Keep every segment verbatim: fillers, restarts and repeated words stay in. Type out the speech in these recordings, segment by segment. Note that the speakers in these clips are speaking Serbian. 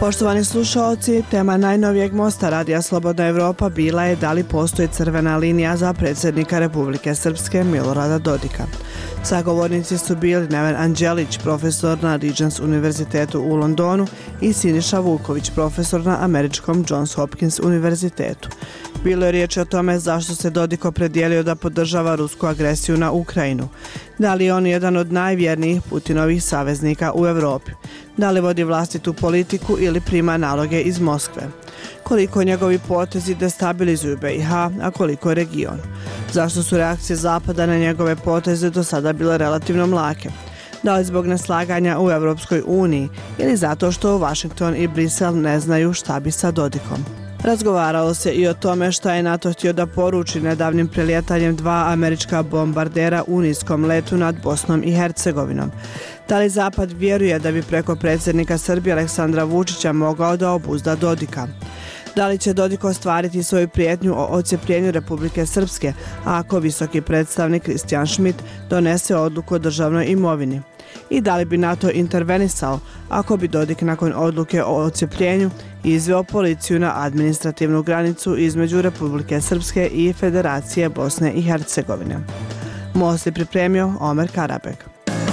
Poštovani slušalci, tema najnovijeg mosta Radija Slobodna Evropa bila je da li postoji crvena linija za predsjednika Republike Srpske Milorada Dodika. Sagovornici su bili Neven Anđelić, profesor na Regents univerzitetu u Londonu i Siniša Vuković, profesor na američkom Johns Hopkins univerzitetu. Bilo je riječ o tome zašto se Dodik opredijelio da podržava rusku agresiju na Ukrajinu. Da li je on jedan od najvjernijih Putinovih saveznika u Europi? Da li vodi vlastitu politiku ili prima naloge iz Moskve? Koliko njegovi potezi destabilizuju B i H, a koliko region? Zašto su reakcije Zapada na njegove poteze do sada bile relativno mlake? Da li zbog neslaganja u Europskoj uniji ili zato što Washington i Brisel ne znaju šta bi sa Dodikom? Razgovaralo se i o tome šta je NATO htio da poruči nedavnim prelijetanjem dva američka bombardera u niskom letu nad Bosnom i Hercegovinom. Da li Zapad vjeruje da bi preko predsjednika Srbije Aleksandra Vučića mogao da obuzda Dodika? Da li će Dodik ostvariti svoju prijetnju o odcjepljenju Republike Srpske, ako visoki predstavnik Christian Schmidt donese odluku o državnoj imovini? I da li bi NATO intervenisao ako bi Dodik nakon odluke o odcjepljenju izveo policiju na administrativnu granicu između Republike Srpske i Federacije Bosne i Hercegovine? Most je pripremio Omer Karabek.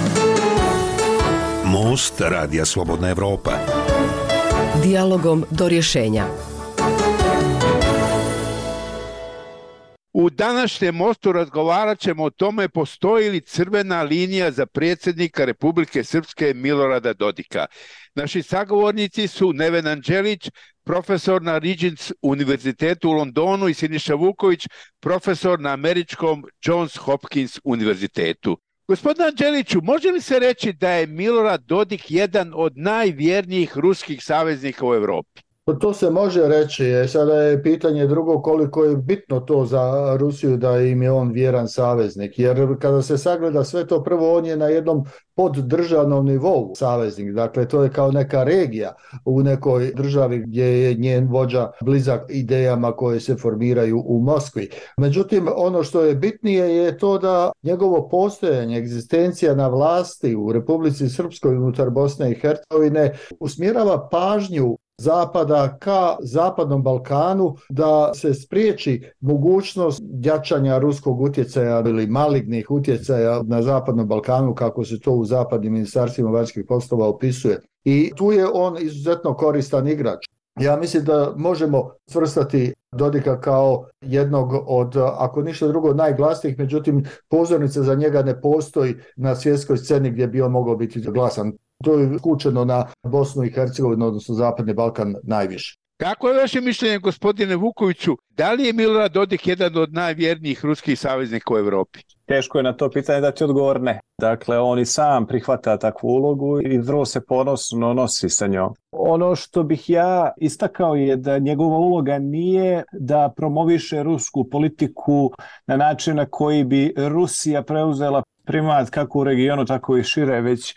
Most Radija Slobodna Evropa. Dijalogom do rješenja. U današnjem mostu razgovarat ćemo o tome postoji li crvena linija za predsjednika Republike Srpske Milorada Dodika. Naši sagovornici su Neven Anđelić, profesor na Regents univerzitetu u Londonu i Siniša Vuković, profesor na američkom Johns Hopkins univerzitetu. Gospodine Anđeliću, može li se reći da je Milorad Dodik jedan od najvjernijih ruskih saveznika u Europi? To se može reći, sada je pitanje drugo koliko je bitno to za Rusiju da im je on vjeran saveznik, jer kada se sagleda sve to, prvo on je na jednom poddržavnom nivou saveznik, dakle to je kao neka regija u nekoj državi gdje je njen vođa blizak idejama koje se formiraju u Moskvi. Međutim, ono što je bitnije je to da njegovo postojanje, egzistencija na vlasti u Republici Srpskoj unutar Bosne i Hercegovine usmjerava pažnju Zapada ka Zapadnom Balkanu da se spriječi mogućnost jačanja ruskog utjecaja ili malignih utjecaja na Zapadnom Balkanu, kako se to u zapadnim ministarstvima vanjskih poslova opisuje. I tu je on izuzetno koristan igrač. Ja mislim da možemo svrstati Dodika kao jednog od, ako ništa drugo, najglasnijih, međutim pozornica za njega ne postoji na svjetskoj sceni gdje bi on mogao biti glasan. To je skučeno na Bosnu i Hercegovinu, odnosno Zapadni Balkan najviše. Kako je vaše mišljenje, gospodine Vukoviću, da li je Milorad Dodik jedan od najvjernijih ruskih saveznika u Europi? Teško je na to pitanje dati odgovor ne. Dakle, on i sam prihvata takvu ulogu i vrlo se ponosno nosi sa njom. Ono što bih ja istakao je da njegova uloga nije da promoviše rusku politiku na način na koji bi Rusija preuzela primat kako u regionu, tako i šire, već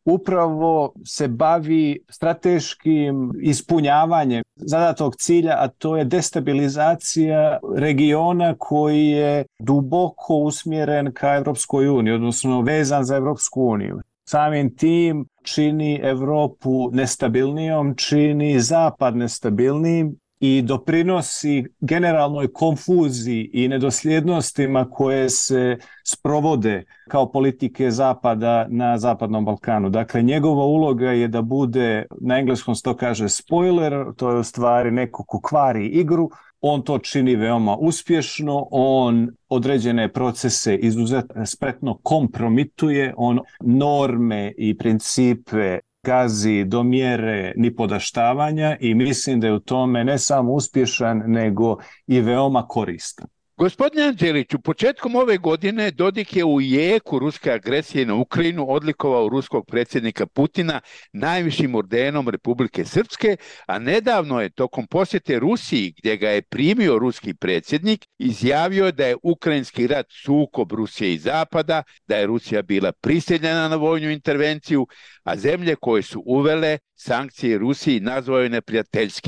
upravo se bavi strateškim ispunjavanjem zadatog cilja, a to je destabilizacija regiona koji je duboko usmjeren ka Evropskoj uniji, odnosno vezan za Evropsku uniju. Samim tim čini Europu nestabilnijom, čini Zapad nestabilnijim i doprinosi generalnoj konfuziji i nedosljednostima koje se sprovode kao politike Zapada na Zapadnom Balkanu. Dakle, njegova uloga je da bude, na engleskom se to kaže spoiler, to je u stvari neko ko kvari igru. On to čini veoma uspješno, on određene procese izuzetno spretno kompromituje, on norme i principe gazi do mjere nipodaštavanja i mislim da je u tome ne samo uspješan, nego i veoma koristan. Gospodine Anđeliću, početkom ove godine Dodik je u jeku ruske agresije na Ukrajinu odlikovao ruskog predsjednika Putina najvišim ordenom Republike Srpske, a nedavno je tokom posjete Rusiji, gdje ga je primio ruski predsjednik, izjavio da je ukrajinski rat sukob Rusije i Zapada, da je Rusija bila prisiljena na vojnu intervenciju, a zemlje koje su uvele sankcije Rusiji nazvao je neprijateljskim.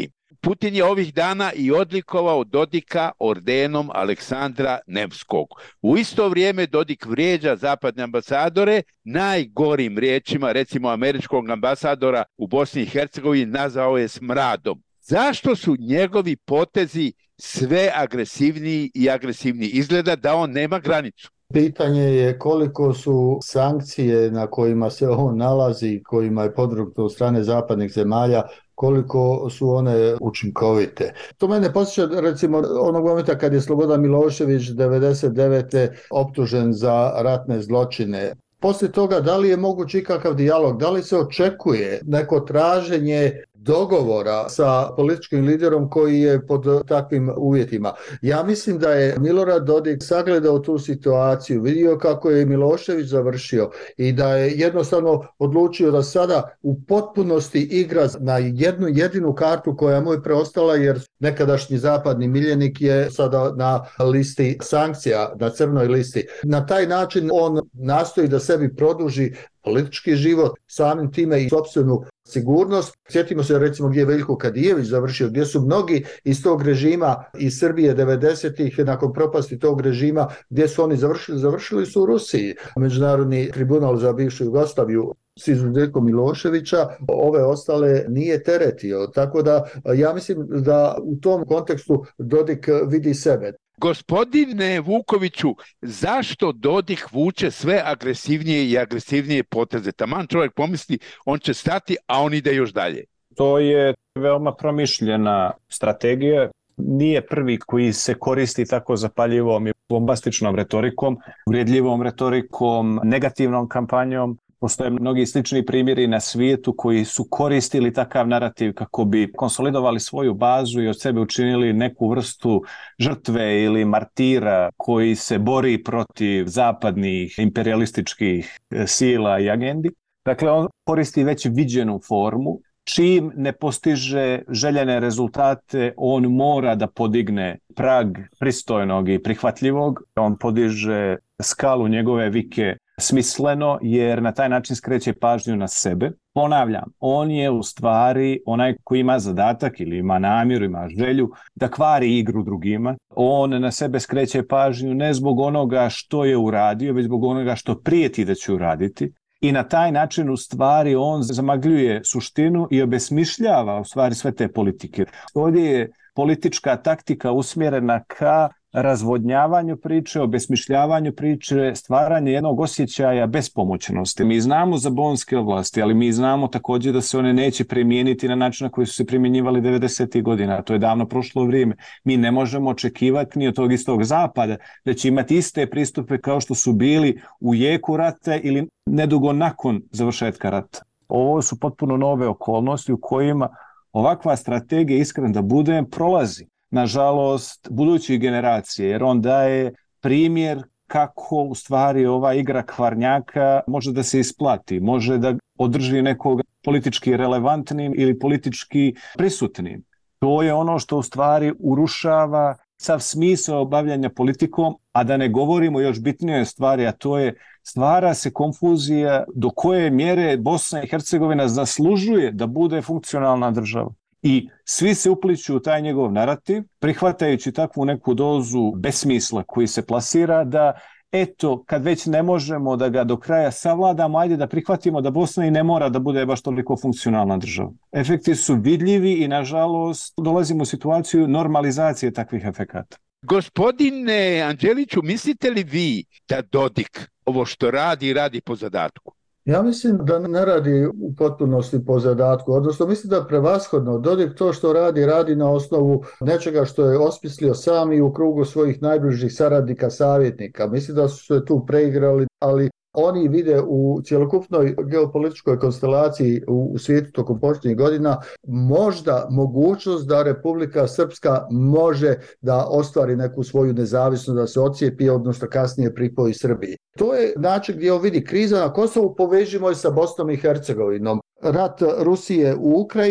Putin je ovih dana i odlikovao Dodika ordenom Aleksandra Nevskog. U isto vrijeme Dodik vrijeđa zapadne ambasadore najgorim riječima, recimo američkog ambasadora u Bosni i Hercegovini nazvao je smradom. Zašto su njegovi potezi sve agresivniji i agresivniji? Izgleda da on nema granicu. Pitanje je koliko su sankcije na kojima se on nalazi, kojima je podvrgnuto od strane zapadnih zemalja, koliko su one učinkovite. To mene podsjeća recimo onog momenta kad je Slobodan Milošević devedeset devete optužen za ratne zločine. Poslije toga, da li je moguć ikakav dijalog, da li se očekuje neko traženje dogovora sa političkim liderom koji je pod takvim uvjetima? Ja mislim da je Milorad Dodik sagledao tu situaciju, vidio kako je Milošević završio i da je jednostavno odlučio da sada u potpunosti igra na jednu jedinu kartu koja mu je preostala, jer nekadašnji zapadni miljenik je sada na listi sankcija, na crnoj listi. Na taj način on nastoji da sebi produži politički život, samim time i sopstvenu sigurnost. Sjetimo se recimo gdje je Veljko Kadijević završio, gdje su mnogi iz tog režima iz Srbije devedesetih nakon propasti tog režima, gdje su oni završili? Završili su u Rusiji. Međunarodni tribunal za bivšu Jugoslaviju s izuzetkom Miloševića, ove ostale nije teretio. Tako da ja mislim da u tom kontekstu Dodik vidi sebe. Gospodine Vukoviću, zašto Dodik vuče sve agresivnije i agresivnije poteze? Taman čovjek pomisli, on će stati, a on ide još dalje. To je veoma promišljena strategija. Nije prvi koji se koristi tako zapaljivom i bombastičnom retorikom, uvredljivom retorikom, negativnom kampanjom. Postoje mnogi slični primjeri na svijetu koji su koristili takav narativ kako bi konsolidovali svoju bazu i od sebe učinili neku vrstu žrtve ili martira koji se bori protiv zapadnih imperialističkih sila i agendi. Dakle, on koristi već viđenu formu. Čim ne postiže željene rezultate, on mora da podigne prag pristojnog i prihvatljivog. On podiže skalu njegove vike smisleno, jer na taj način skreće pažnju na sebe. Ponavljam, on je u stvari onaj koji ima zadatak ili ima namjeru, ima želju da kvari igru drugima. On na sebe skreće pažnju ne zbog onoga što je uradio, već zbog onoga što prijeti da će uraditi. I na taj način u stvari on zamagljuje suštinu i obesmišljava u stvari sve te politike. Ovdje je politička taktika usmjerena ka razvodnjavanju priče, obesmišljavanju priče, stvaranje jednog osjećaja bespomoćnosti. Mi znamo za bonske oblasti, ali mi znamo također da se one neće primijeniti na način na koji su se primjenjivali devedesetih godina. To je davno prošlo vrijeme. Mi ne možemo očekivati ni od tog istog zapada da će imati iste pristupe kao što su bili u jeku rata ili nedugo nakon završetka rata. Ovo su potpuno nove okolnosti u kojima ovakva strategija, iskren da budem, prolazi. Nažalost, budućih generacije, jer on daje primjer kako u stvari ova igra kvarnjaka može da se isplati, može da održi nekog politički relevantnim ili politički prisutnim. To je ono što u stvari urušava sav smisao bavljanja politikom, a da ne govorimo još bitnije stvari, a to je stvara se konfuzija do koje mjere Bosna i Hercegovina zaslužuje da bude funkcionalna država. I svi se upliću u taj njegov narativ, prihvatajući takvu neku dozu besmisla koji se plasira da eto, kad već ne možemo da ga do kraja savladamo, ajde da prihvatimo da Bosna i ne mora da bude baš toliko funkcionalna država. Efekti su vidljivi i nažalost dolazimo u situaciju normalizacije takvih efekata. Gospodine Anđeliću, mislite li vi da Dodik ovo što radi, radi po zadatku? Ja mislim da ne radi u potpunosti po zadatku, odnosno mislim da prevashodno Dodik to što radi, radi na osnovu nečega što je osmislio sam i u krugu svojih najbližih saradnika, savjetnika. Mislim da su se tu preigrali, ali oni vide u cjelokupnoj geopolitičkoj konstelaciji u svijetu tokom posljednjih godina možda mogućnost da Republika Srpska može da ostvari neku svoju nezavisnost, da se odcijepi, odnosno kasnije pripoji Srbiji. To je način gdje on vidi kriza na Kosovu, povežimo je sa Bosnom i Hercegovinom. Rat Rusije u Ukrajini,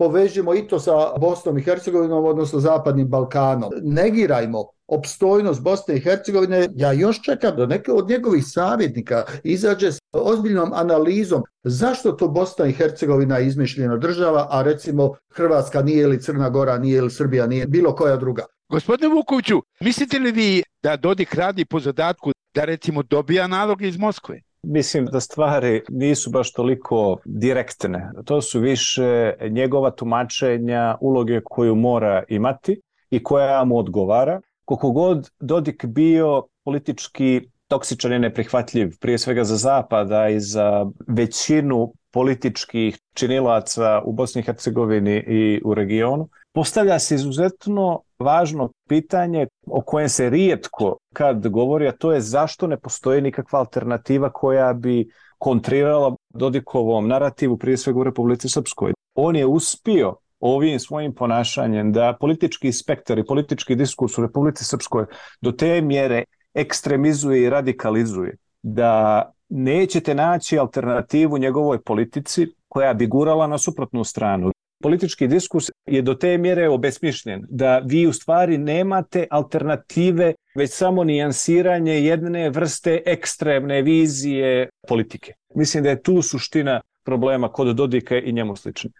povežimo i to sa Bosnom i Hercegovinom, odnosno Zapadnim Balkanom. Negirajmo opstojnost Bosne i Hercegovine. Ja još čekam da neke od njegovih savjetnika izađe s ozbiljnom analizom zašto to Bosna i Hercegovina je izmišljena država, a recimo Hrvatska nije ili Crna Gora nije ili Srbija nije bilo koja druga. Gospodine Vukoviću, mislite li vi da Dodik radi po zadatku da recimo dobija nalog iz Moskve? Mislim da stvari nisu baš toliko direktne. To su više njegova tumačenja uloge koju mora imati i koja mu odgovara. Koliko god Dodik bio politički toksičan i neprihvatljiv, prije svega za Zapada i za većinu političkih činilaca u Bosni i Hercegovini i u regionu, postavlja se izuzetno važno pitanje o kojem se rijetko kad govori, a to je zašto ne postoji nikakva alternativa koja bi kontrirala Dodikovom narativu, prije svega u Republici Srpskoj. On je uspio ovim svojim ponašanjem da politički spektar i politički diskurs u Republici Srpskoj do te mjere ekstremizuje i radikalizuje, da nećete naći alternativu njegovoj politici koja bi gurala na suprotnu stranu. Politički diskurs je do te mjere obesmišljen da vi u stvari nemate alternative, već samo nijansiranje jedne vrste ekstremne vizije politike. Mislim da je tu suština problema kod Dodika i njemu sličnih.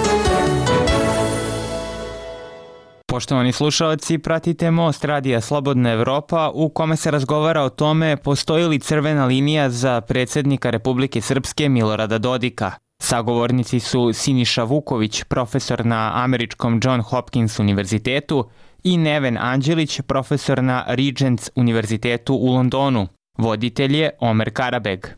Poštovani slušalci, pratite Most Radija Slobodna Evropa u kome se razgovara o tome postoji li crvena linija za predsjednika Republike Srpske Milorada Dodika. Sagovornici su Siniša Vuković, profesor na američkom John Hopkins univerzitetu, i Neven Anđelić, profesor na Regents univerzitetu u Londonu. Voditelj je Omer Karabeg.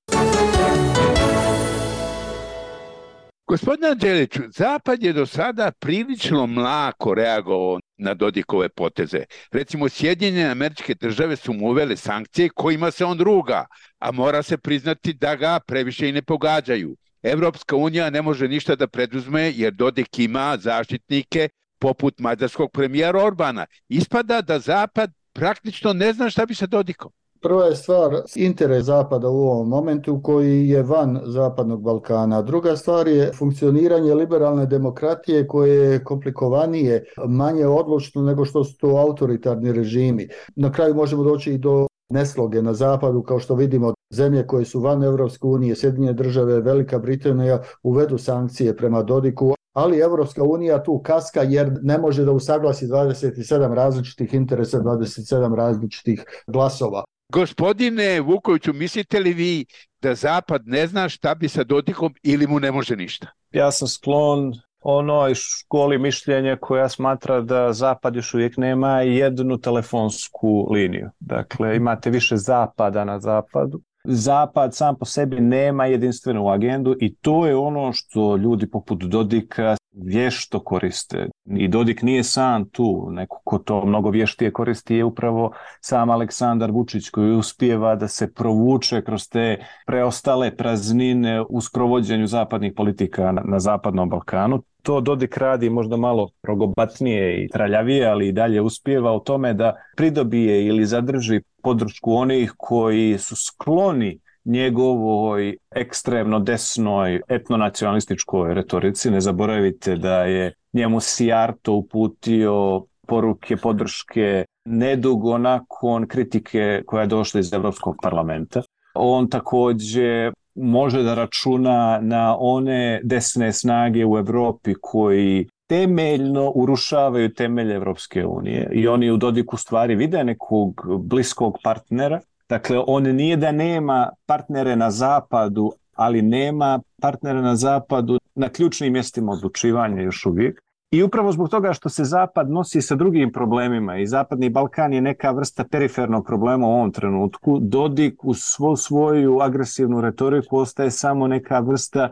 Gospodine Anđeliću, Zapad je do sada prilično mlako reagovao na Dodikove poteze. Recimo, Sjedinjene Američke Države su mu uvele sankcije kojima se on ruga, a mora se priznati da ga previše i ne pogađaju. Evropska unija ne može ništa da preduzme jer Dodik ima zaštitnike poput mađarskog premijera Orbana. Ispada da Zapad praktično ne zna šta bi sa Dodikom. Prva je stvar interes Zapada u ovom momentu koji je van Zapadnog Balkana. Druga stvar je funkcioniranje liberalne demokratije koje je komplikovanije, manje odlučno nego što su to autoritarni režimi. Na kraju možemo doći i do nesloge na Zapadu, kao što vidimo zemlje koje su van Evropske unije, Sjedinjene Države, Velika Britanija uvedu sankcije prema Dodiku, ali Evropska unija tu kaska jer ne može da usaglasi dvadeset sedam različitih interesa, dvadeset sedam različitih glasova. Gospodine Vukoviću, mislite li vi da Zapad ne zna šta bi sa Dodikom ili mu ne može ništa? Ja sam sklon onoj školi mišljenja koja smatra da Zapad još uvijek nema jednu telefonsku liniju. Dakle, imate više Zapada na Zapadu. Zapad sam po sebi nema jedinstvenu agendu i to je ono što ljudi poput Dodika vješto koriste. I Dodik nije sam tu, neko ko to mnogo vještije koristi je upravo sam Aleksandar Vučić koji uspijeva da se provuče kroz te preostale praznine u sprovođenju zapadnih politika na, na Zapadnom Balkanu. To Dodik radi možda malo rogobatnije i traljavije, ali i dalje uspijeva u tome da pridobije ili zadrži podršku onih koji su skloni njegovoj ekstremno desnoj etnonacionalističkoj retorici. Ne zaboravite da je njemu Sijarto uputio poruke podrške nedugo nakon kritike koja je došla iz Evropskog parlamenta. On također može da računa na one desne snage u Evropi koji temeljno urušavaju temelje Evropske unije i oni u Dodiku stvari vide nekog bliskog partnera. Dakle, on nije da nema partnere na Zapadu, ali nema partnere na Zapadu na ključnim mjestima odlučivanja još uvijek. I upravo zbog toga što se Zapad nosi sa drugim problemima i Zapadni Balkan je neka vrsta perifernog problema u ovom trenutku, Dodik u svo, svoju agresivnu retoriku ostaje samo neka vrsta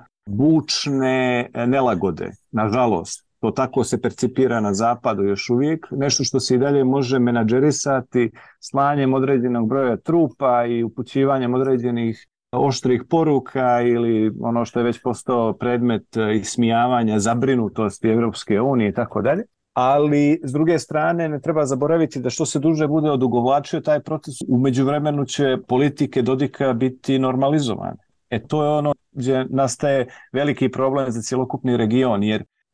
bučne nelagode, nažalost. To tako se percipira na Zapadu još uvijek, nešto što se i dalje može menadžerisati slanjem određenog broja trupa i upućivanjem određenih oštrih poruka ili ono što je već postao predmet ismijavanja, zabrinutosti Evropske unije i tako dalje. Ali s druge strane ne treba zaboraviti da što se duže bude odugovlačio taj proces, u međuvremenu će politike Dodika biti normalizovane. E to je ono gdje nastaje veliki problem za cjelokupni region, jer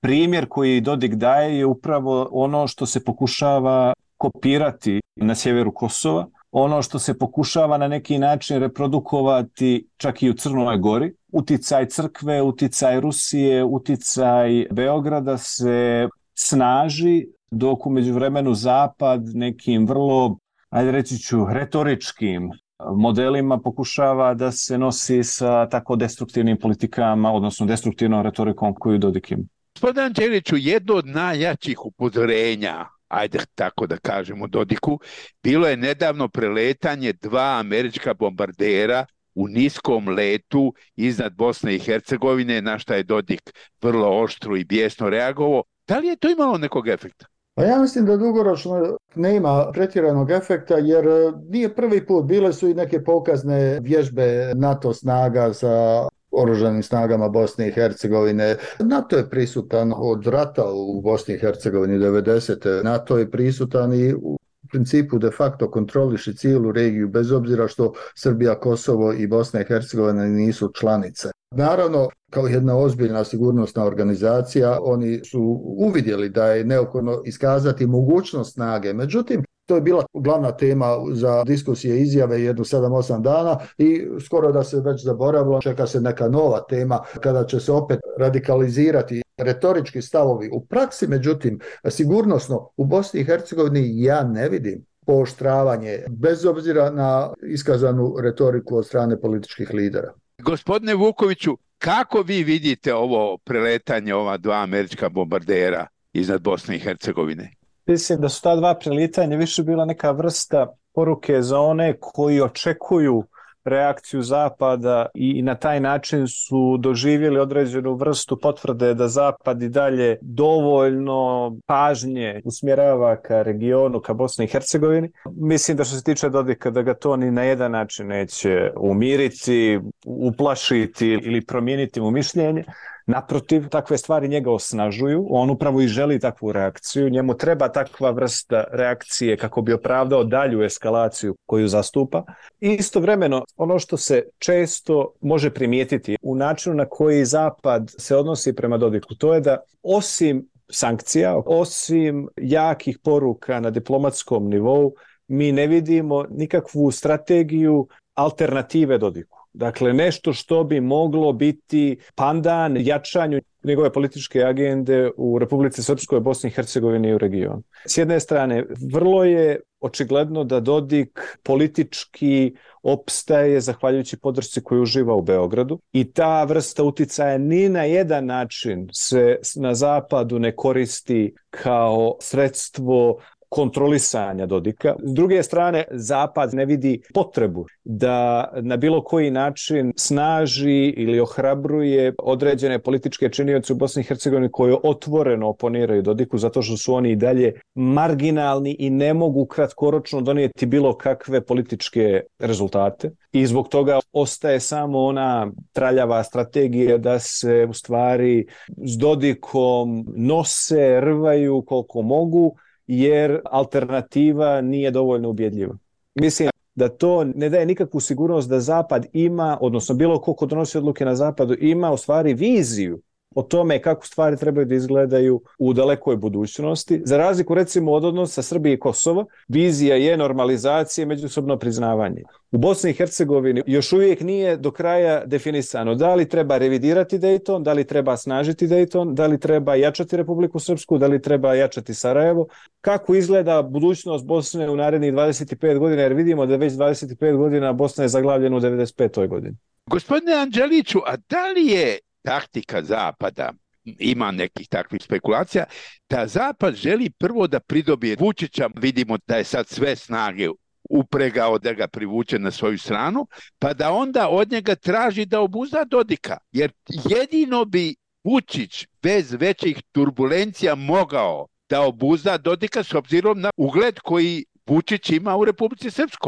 primjer koji Dodik daje je upravo ono što se pokušava kopirati na sjeveru Kosova, ono što se pokušava na neki način reprodukovati čak i u Crnoj Gori. Uticaj crkve, uticaj Rusije, uticaj Beograda se snaži, dok u međuvremenu Zapad nekim vrlo, ajde reći ću, retoričkim modelima pokušava da se nosi sa tako destruktivnim politikama, odnosno destruktivnom retorikom koju Dodik ima. Gospodin Anđeliću, jedno od najjačih upozorenja, ajde tako da kažemo Dodiku, bilo je nedavno preletanje dva američka bombardera u niskom letu iznad Bosne i Hercegovine, na šta je Dodik vrlo oštro i bijesno reagovao. Da li je to imalo nekog efekta? Pa ja mislim da dugoročno nema pretjeranog efekta, jer nije prvi put, bile su i neke pokazne vježbe NATO snaga sa oružanim snagama Bosne i Hercegovine. NATO je prisutan od rata u Bosni i Hercegovini devedesete. NATO je prisutan i u principu de facto kontroliše cijelu regiju, bez obzira što Srbija, Kosovo i Bosna i Hercegovina nisu članice. Naravno, kao jedna ozbiljna sigurnosna organizacija, oni su uvidjeli da je neophodno iskazati mogućnost snage. Međutim, to je bila glavna tema za diskusije i izjave jedno sedam osam dana i skoro da se već zaboravilo, čeka se neka nova tema kada će se opet radikalizirati retorički stavovi u praksi. Međutim, sigurnosno u Bosni i Hercegovini ja ne vidim pooštravanje, bez obzira na iskazanu retoriku od strane političkih lidera. Gospodine Vukoviću, kako vi vidite ovo preletanje ova dva američka bombardera iznad Bosne i Hercegovine? Mislim da su ta dva prelitanja više bila neka vrsta poruke za one koji očekuju reakciju Zapada i na taj način su doživjeli određenu vrstu potvrde da Zapad i dalje dovoljno pažnje usmjerava ka regionu, ka Bosni i Hercegovini. Mislim da što se tiče Dodika da ga to ni na jedan način neće umiriti, uplašiti ili promijeniti mu mišljenje. Naprotiv, takve stvari njega osnažuju, on upravo i želi takvu reakciju, njemu treba takva vrsta reakcije kako bi opravdao dalju eskalaciju koju zastupa. I istovremeno, ono što se često može primijetiti u načinu na koji Zapad se odnosi prema Dodiku, to je da osim sankcija, osim jakih poruka na diplomatskom nivou, mi ne vidimo nikakvu strategiju alternative Dodiku. Dakle, nešto što bi moglo biti pandan jačanju njegove političke agende u Republici Srpskoj, Bosni i Hercegovini i u regionu. S jedne strane, vrlo je očigledno da Dodik politički opstaje zahvaljujući podršci koju uživa u Beogradu i ta vrsta uticaja ni na jedan način se na zapadu ne koristi kao sredstvo kontrolisanja Dodika. S druge strane, Zapad ne vidi potrebu da na bilo koji način snaži ili ohrabruje određene političke činioce u Bosni i Hercegovini koji otvoreno oponiraju Dodiku zato što su oni i dalje marginalni i ne mogu kratkoročno donijeti bilo kakve političke rezultate. I zbog toga ostaje samo ona traljava strategija da se u stvari s Dodikom nose, rvaju koliko mogu, jer alternativa nije dovoljno ubjedljiva. Mislim da to ne daje nikakvu sigurnost da Zapad ima, odnosno bilo ko ko donosi odluke na Zapadu, ima u stvari viziju o tome kako stvari trebaju da izgledaju u dalekoj budućnosti. Za razliku recimo od odnosa Srbije i Kosova, vizija je normalizacija i međusobno priznavanje. U Bosni i Hercegovini još uvijek nije do kraja definisano da li treba revidirati Dejton, da li treba snažiti Dejton, da li treba jačati Republiku Srpsku, da li treba jačati Sarajevo. Kako izgleda budućnost Bosne u narednih dvadeset pet godina, jer vidimo da već dvadeset pet godina Bosna je zaglavljena u devedeset petoj godini. Gospodine Anđeliću, a da li je taktika Zapada, ima nekih takvih spekulacija, da Zapad želi prvo da pridobije Vučića, vidimo da je sad sve snage upregao da ga privuče na svoju stranu, pa da onda od njega traži da obuzda Dodika, jer jedino bi Vučić bez većih turbulencija mogao da obuzda Dodika s obzirom na ugled koji Vučić ima u Republici Srpskoj.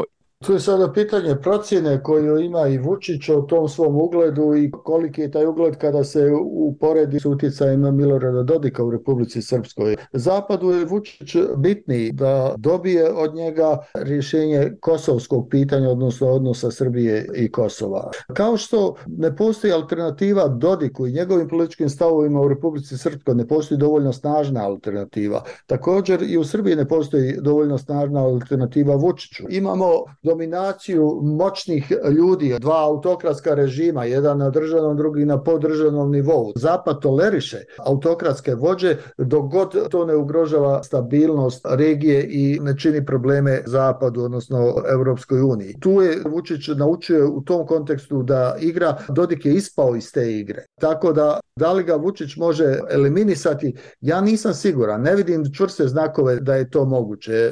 Tu je sada pitanje procjene koju ima i Vučić o tom svom ugledu i koliki je taj ugled kada se uporedi s utjecajima Milorada Dodika u Republici Srpskoj. Zapadu je Vučić bitniji da dobije od njega rješenje kosovskog pitanja, odnosno odnosa Srbije i Kosova. Kao što ne postoji alternativa Dodiku i njegovim političkim stavovima u Republici Srpskoj, ne postoji dovoljno snažna alternativa. Također i u Srbiji ne postoji dovoljno snažna alternativa Vučiću. Imamo dominaciju moćnih ljudi, dva autokratska režima, jedan na državnom, drugi na poddržavnom nivou. Zapad toleriše autokratske vođe dok god to ne ugrožava stabilnost regije i ne čini probleme Zapadu, odnosno Europskoj uniji. Tu je Vučić naučio u tom kontekstu da igra, Dodik je ispao iz te igre. Tako da, da li ga Vučić može eliminisati, ja nisam siguran, ne vidim čvrste znakove da je to moguće.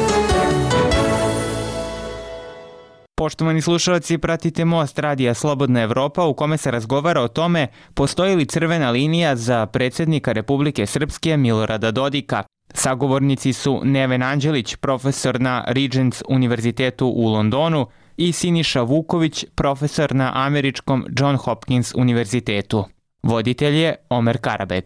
Poštovani slušalci, pratite Most radija Slobodna Evropa u kome se razgovara o tome postoji li crvena linija za predsjednika Republike Srpske Milorada Dodika. Sagovornici su Neven Anđelić, profesor na Regents univerzitetu u Londonu, i Siniša Vuković, profesor na američkom John Hopkins univerzitetu. Voditelj je Omer Karabeg.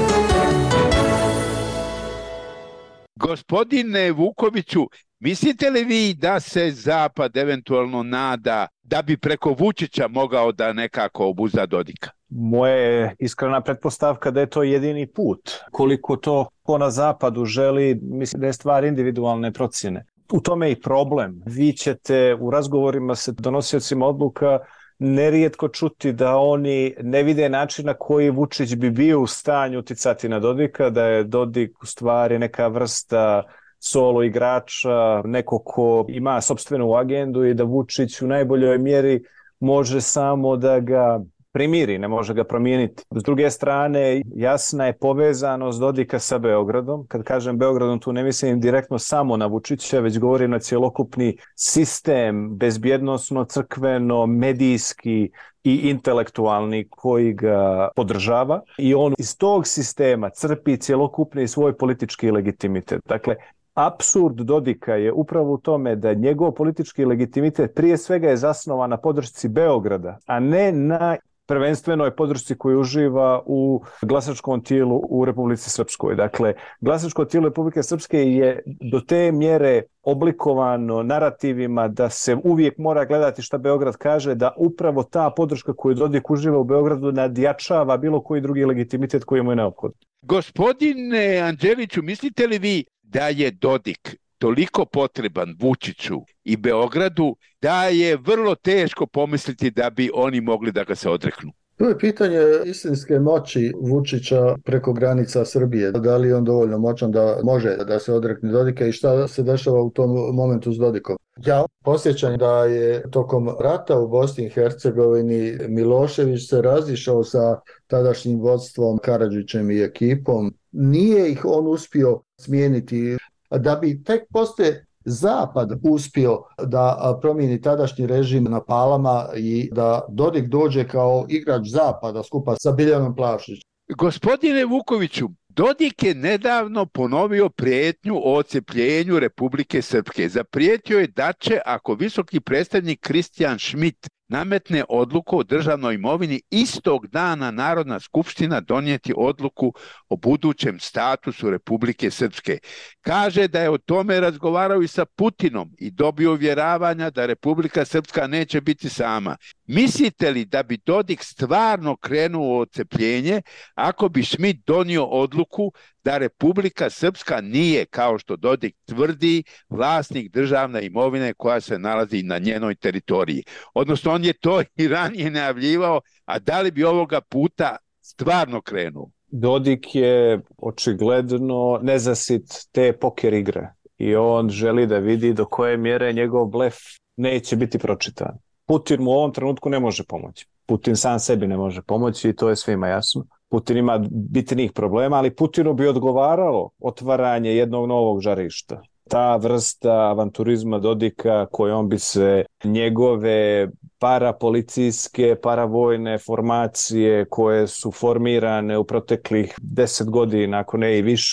Gospodine Vukoviću, mislite li vi da se Zapad eventualno nada da bi preko Vučića mogao da nekako obuzda Dodika? Moja je iskrena pretpostavka da je to jedini put. Koliko to ko na Zapadu želi, mislim da je stvar individualne procjene. U tome je i problem. Vi ćete u razgovorima sa donosiocima odluka nerijetko čuti da oni ne vide način na koji Vučić bi bio u stanju uticati na Dodika, da je Dodik u stvari neka vrsta solo igrača, neko ko ima sopstvenu agendu i da Vučić u najboljoj mjeri može samo da ga primiri, ne može ga promijeniti. S druge strane, jasna je povezanost Dodika sa Beogradom. Kad kažem Beogradom, tu ne mislim direktno samo na Vučića, već govorim na cjelokupni sistem, bezbjednosno, crkveno, medijski i intelektualni koji ga podržava. I on iz tog sistema crpi cjelokupni svoj politički legitimitet. Dakle, apsurd Dodika je upravo u tome da njegov politički legitimitet prije svega je zasnovan na podršci Beograda, a ne na prvenstvenoj podršci koju uživa u glasačkom tijelu u Republici Srpskoj. Dakle, glasačko tijelo Republike Srpske je do te mjere oblikovano narativima da se uvijek mora gledati šta Beograd kaže, da upravo ta podrška koju Dodik uživa u Beogradu nadjačava bilo koji drugi legitimitet koji mu je neophodan. Gospodine Anđeliću, mislite li vi da je Dodik toliko potreban Vučiću i Beogradu da je vrlo teško pomisliti da bi oni mogli da ga se odreknu? To je pitanje istinske moći Vučića preko granica Srbije. Da li je on dovoljno moćan da može da se odrekne Dodika i šta se dešava u tom momentu s Dodikom? Ja posjećam da je tokom rata u Bosni i Hercegovini Milošević se razišao sa tadašnjim vodstvom Karadžićem i ekipom. Nije ih on uspio smijeniti. Da bi tek poslije Zapad uspio da promijeni tadašnji režim na Palama i da Dodik dođe kao igrač Zapada skupa sa Biljanom Plavšić. Gospodine Vukoviću, Dodik je nedavno ponovio prijetnju o odcepljenju Republike Srpske. Zaprijetio je da će, ako visoki predstavnik Kristijan Schmidt nametne odluku o državnoj imovini, istog dana Narodna skupština donijeti odluku o budućem statusu Republike Srpske. Kaže da je o tome razgovarao i sa Putinom i dobio uvjeravanja da Republika Srpska neće biti sama. Mislite li da bi Dodik stvarno krenuo u odcepljenje ako bi Schmidt donio odluku da Republika Srpska nije, kao što Dodik tvrdi, vlasnik državne imovine koja se nalazi na njenoj teritoriji? Odnosno, on je to i ranije najavljivao, a da li bi ovoga puta stvarno krenuo? Dodik je očigledno nezasit te poker igre i on želi da vidi do koje mjere njegov blef neće biti pročitan. Putin mu u ovom trenutku ne može pomoći. Putin sam sebi ne može pomoći i to je svima jasno. Putin ima bitnih problema, ali Putinu bi odgovaralo otvaranje jednog novog žarišta. Ta vrsta avanturizma Dodika kojom bi se njegove parapolicijske, paravojne formacije koje su formirane u proteklih deset godina, ako ne i više,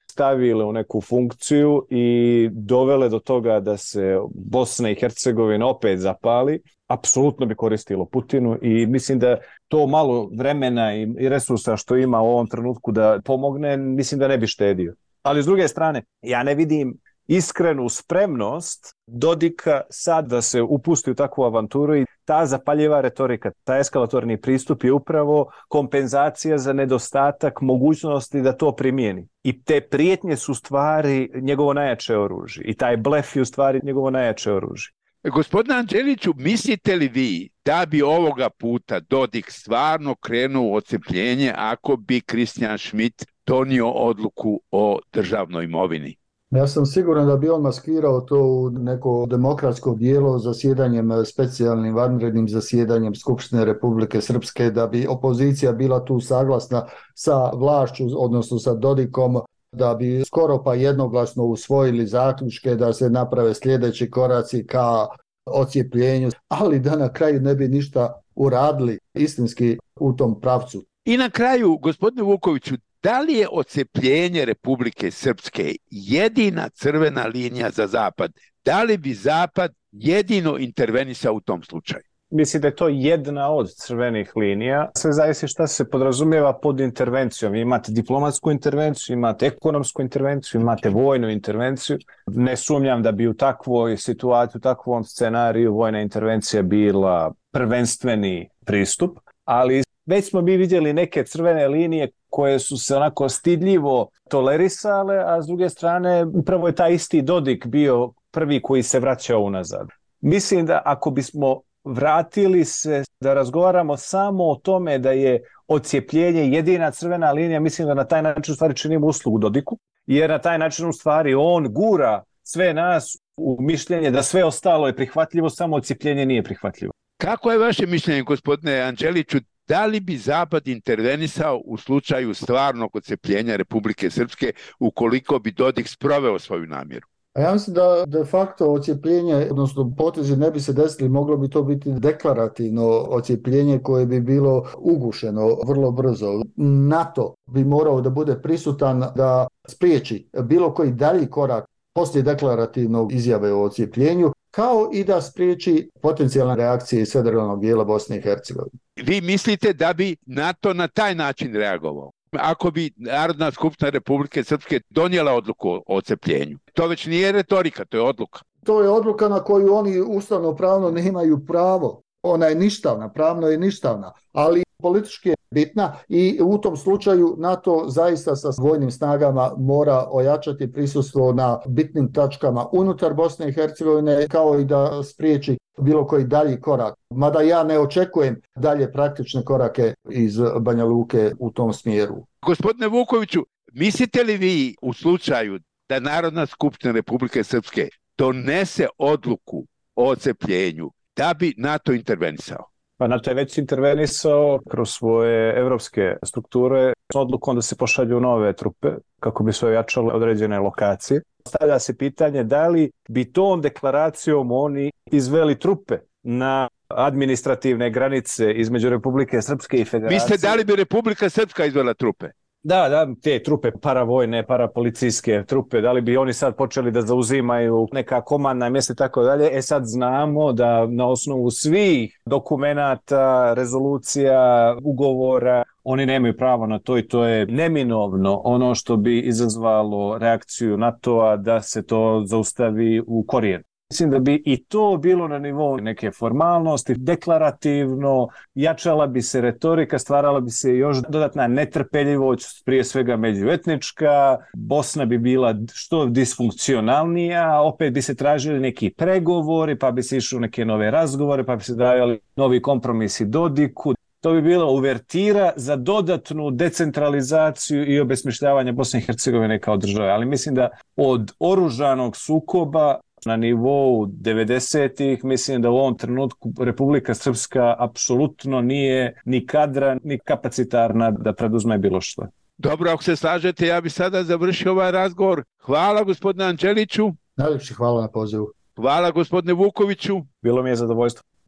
stavile u neku funkciju i dovele do toga da se Bosna i Hercegovina opet zapali, apsolutno bi koristilo Putinu i mislim da to malo vremena i resursa što ima u ovom trenutku da pomogne, mislim da ne bi štedio. Ali s druge strane, ja ne vidim iskrenu spremnost Dodika sad da se upusti u takvu avanturu i ta zapaljiva retorika, taj eskalatorni pristup je upravo kompenzacija za nedostatak mogućnosti da to primijeni. I te prijetnje su stvari njegovo najjače oružje i taj blef je u stvari njegovo najjače oružje. Gospodine Anđeliću, mislite li vi da bi ovoga puta Dodik stvarno krenuo u odcepljenje ako bi Christian Schmidt donio odluku o državnoj imovini? Ja sam siguran da bi on maskirao to u neko demokratsko dijelo zasjedanjem, specijalnim vanrednim zasjedanjem Skupštine Republike Srpske, da bi opozicija bila tu saglasna sa vlašću, odnosno sa Dodikom, da bi skoro pa jednoglasno usvojili zaključke da se naprave sljedeći koraci ka odcijepljenju, ali da na kraju ne bi ništa uradili istinski u tom pravcu. I na kraju, gospodine Vukoviću, da li je odcepljenje Republike Srpske jedina crvena linija za Zapad? Da li bi Zapad jedino intervenisao u tom slučaju? Mislim da je to jedna od crvenih linija. Sve zavisi šta se podrazumijeva pod intervencijom. Imate diplomatsku intervenciju, imate ekonomsku intervenciju, imate vojnu intervenciju. Ne sumnjam da bi u takvoj situaciji, u takvom scenariju vojna intervencija bila prvenstveni pristup, ali već smo mi vidjeli neke crvene linije koje su se onako stidljivo tolerisale, a s druge strane upravo je taj isti Dodik bio prvi koji se vraćao unazad. Mislim da ako bismo vratili se da razgovaramo samo o tome da je odcijepljenje jedina crvena linija, mislim da na taj način u stvari činimo uslugu Dodiku, jer na taj način u stvari on gura sve nas u mišljenje da sve ostalo je prihvatljivo, samo odcijepljenje nije prihvatljivo. Kako je vaše mišljenje, gospodine Anđeliću, da li bi Zapad intervenisao u slučaju stvarnog odcepljenja Republike Srpske ukoliko bi Dodik sproveo svoju namjeru? A ja mislim da de facto odcijepljenje, odnosno potezi ne bi se desili, moglo bi to biti deklarativno odcijepljenje koje bi bilo ugušeno vrlo brzo. NATO bi morao da bude prisutan da spriječi bilo koji dalji korak poslije deklarativnog izjave o odcijepljenju, kao i da spriječi potencijalne reakcije iz federalnog dijela Bosne i Hercegovine. Vi mislite da bi NATO na taj način reagovao? Ako bi Narodna skupština Republike Srpske donijela odluku o odcepljenju. To već nije retorika, to je odluka. To je odluka na koju oni ustavno pravno ne imaju pravo. Ona je ništavna, pravno je ništavna, ali politički je bitna i u tom slučaju NATO zaista sa vojnim snagama mora ojačati prisustvo na bitnim tačkama unutar Bosne i Hercegovine, kao i da spriječi bilo koji dalji korak. Mada ja ne očekujem dalje praktične korake iz Banja Luke u tom smjeru. Gospodine Vukoviću, mislite li vi u slučaju da Narodna skupština Republike Srpske donese odluku o odcepljenju, da bi NATO intervenisao? Pa NATO je već intervenisao kroz svoje evropske strukture s odlukom da se pošalju nove trupe kako bi se ojačale određene lokacije. Stavlja se pitanje da li bi tom deklaracijom oni izveli trupe na administrativne granice između Republike Srpske i Federacije. Mislite da li bi Republika Srpska izvela trupe? Da, da, te trupe paravojne, parapolicijske trupe, da li bi oni sad počeli da zauzimaju neka komandna mjesta i tako dalje. E sad znamo da na osnovu svih dokumenata, rezolucija, ugovora, oni nemaju pravo na to i to je neminovno ono što bi izazvalo reakciju NATO-a da se to zaustavi u korijenu. Mislim da bi i to bilo na nivou neke formalnosti, deklarativno, jačala bi se retorika, stvarala bi se još dodatna netrpeljivost, prije svega međuetnička, Bosna bi bila što disfunkcionalnija, opet bi se tražili neki pregovori, pa bi se išli u neke nove razgovore, pa bi se dajali novi kompromisi Dodiku. To bi bila uvertira za dodatnu decentralizaciju i obesmišljavanje Bosne i Hercegovine kao države. Ali mislim da od oružanog sukoba na nivou devedesetih, mislim da u ovom trenutku Republika Srpska apsolutno nije ni kadra, ni kapacitarna da preduzme bilo što. Dobro, ako se slažete, ja bi sada završio ovaj razgovor. Hvala gospodine Anđeliću. Najljepše hvala na pozivu. Hvala gospodine Vukoviću. Bilo mi je zadovoljstvo.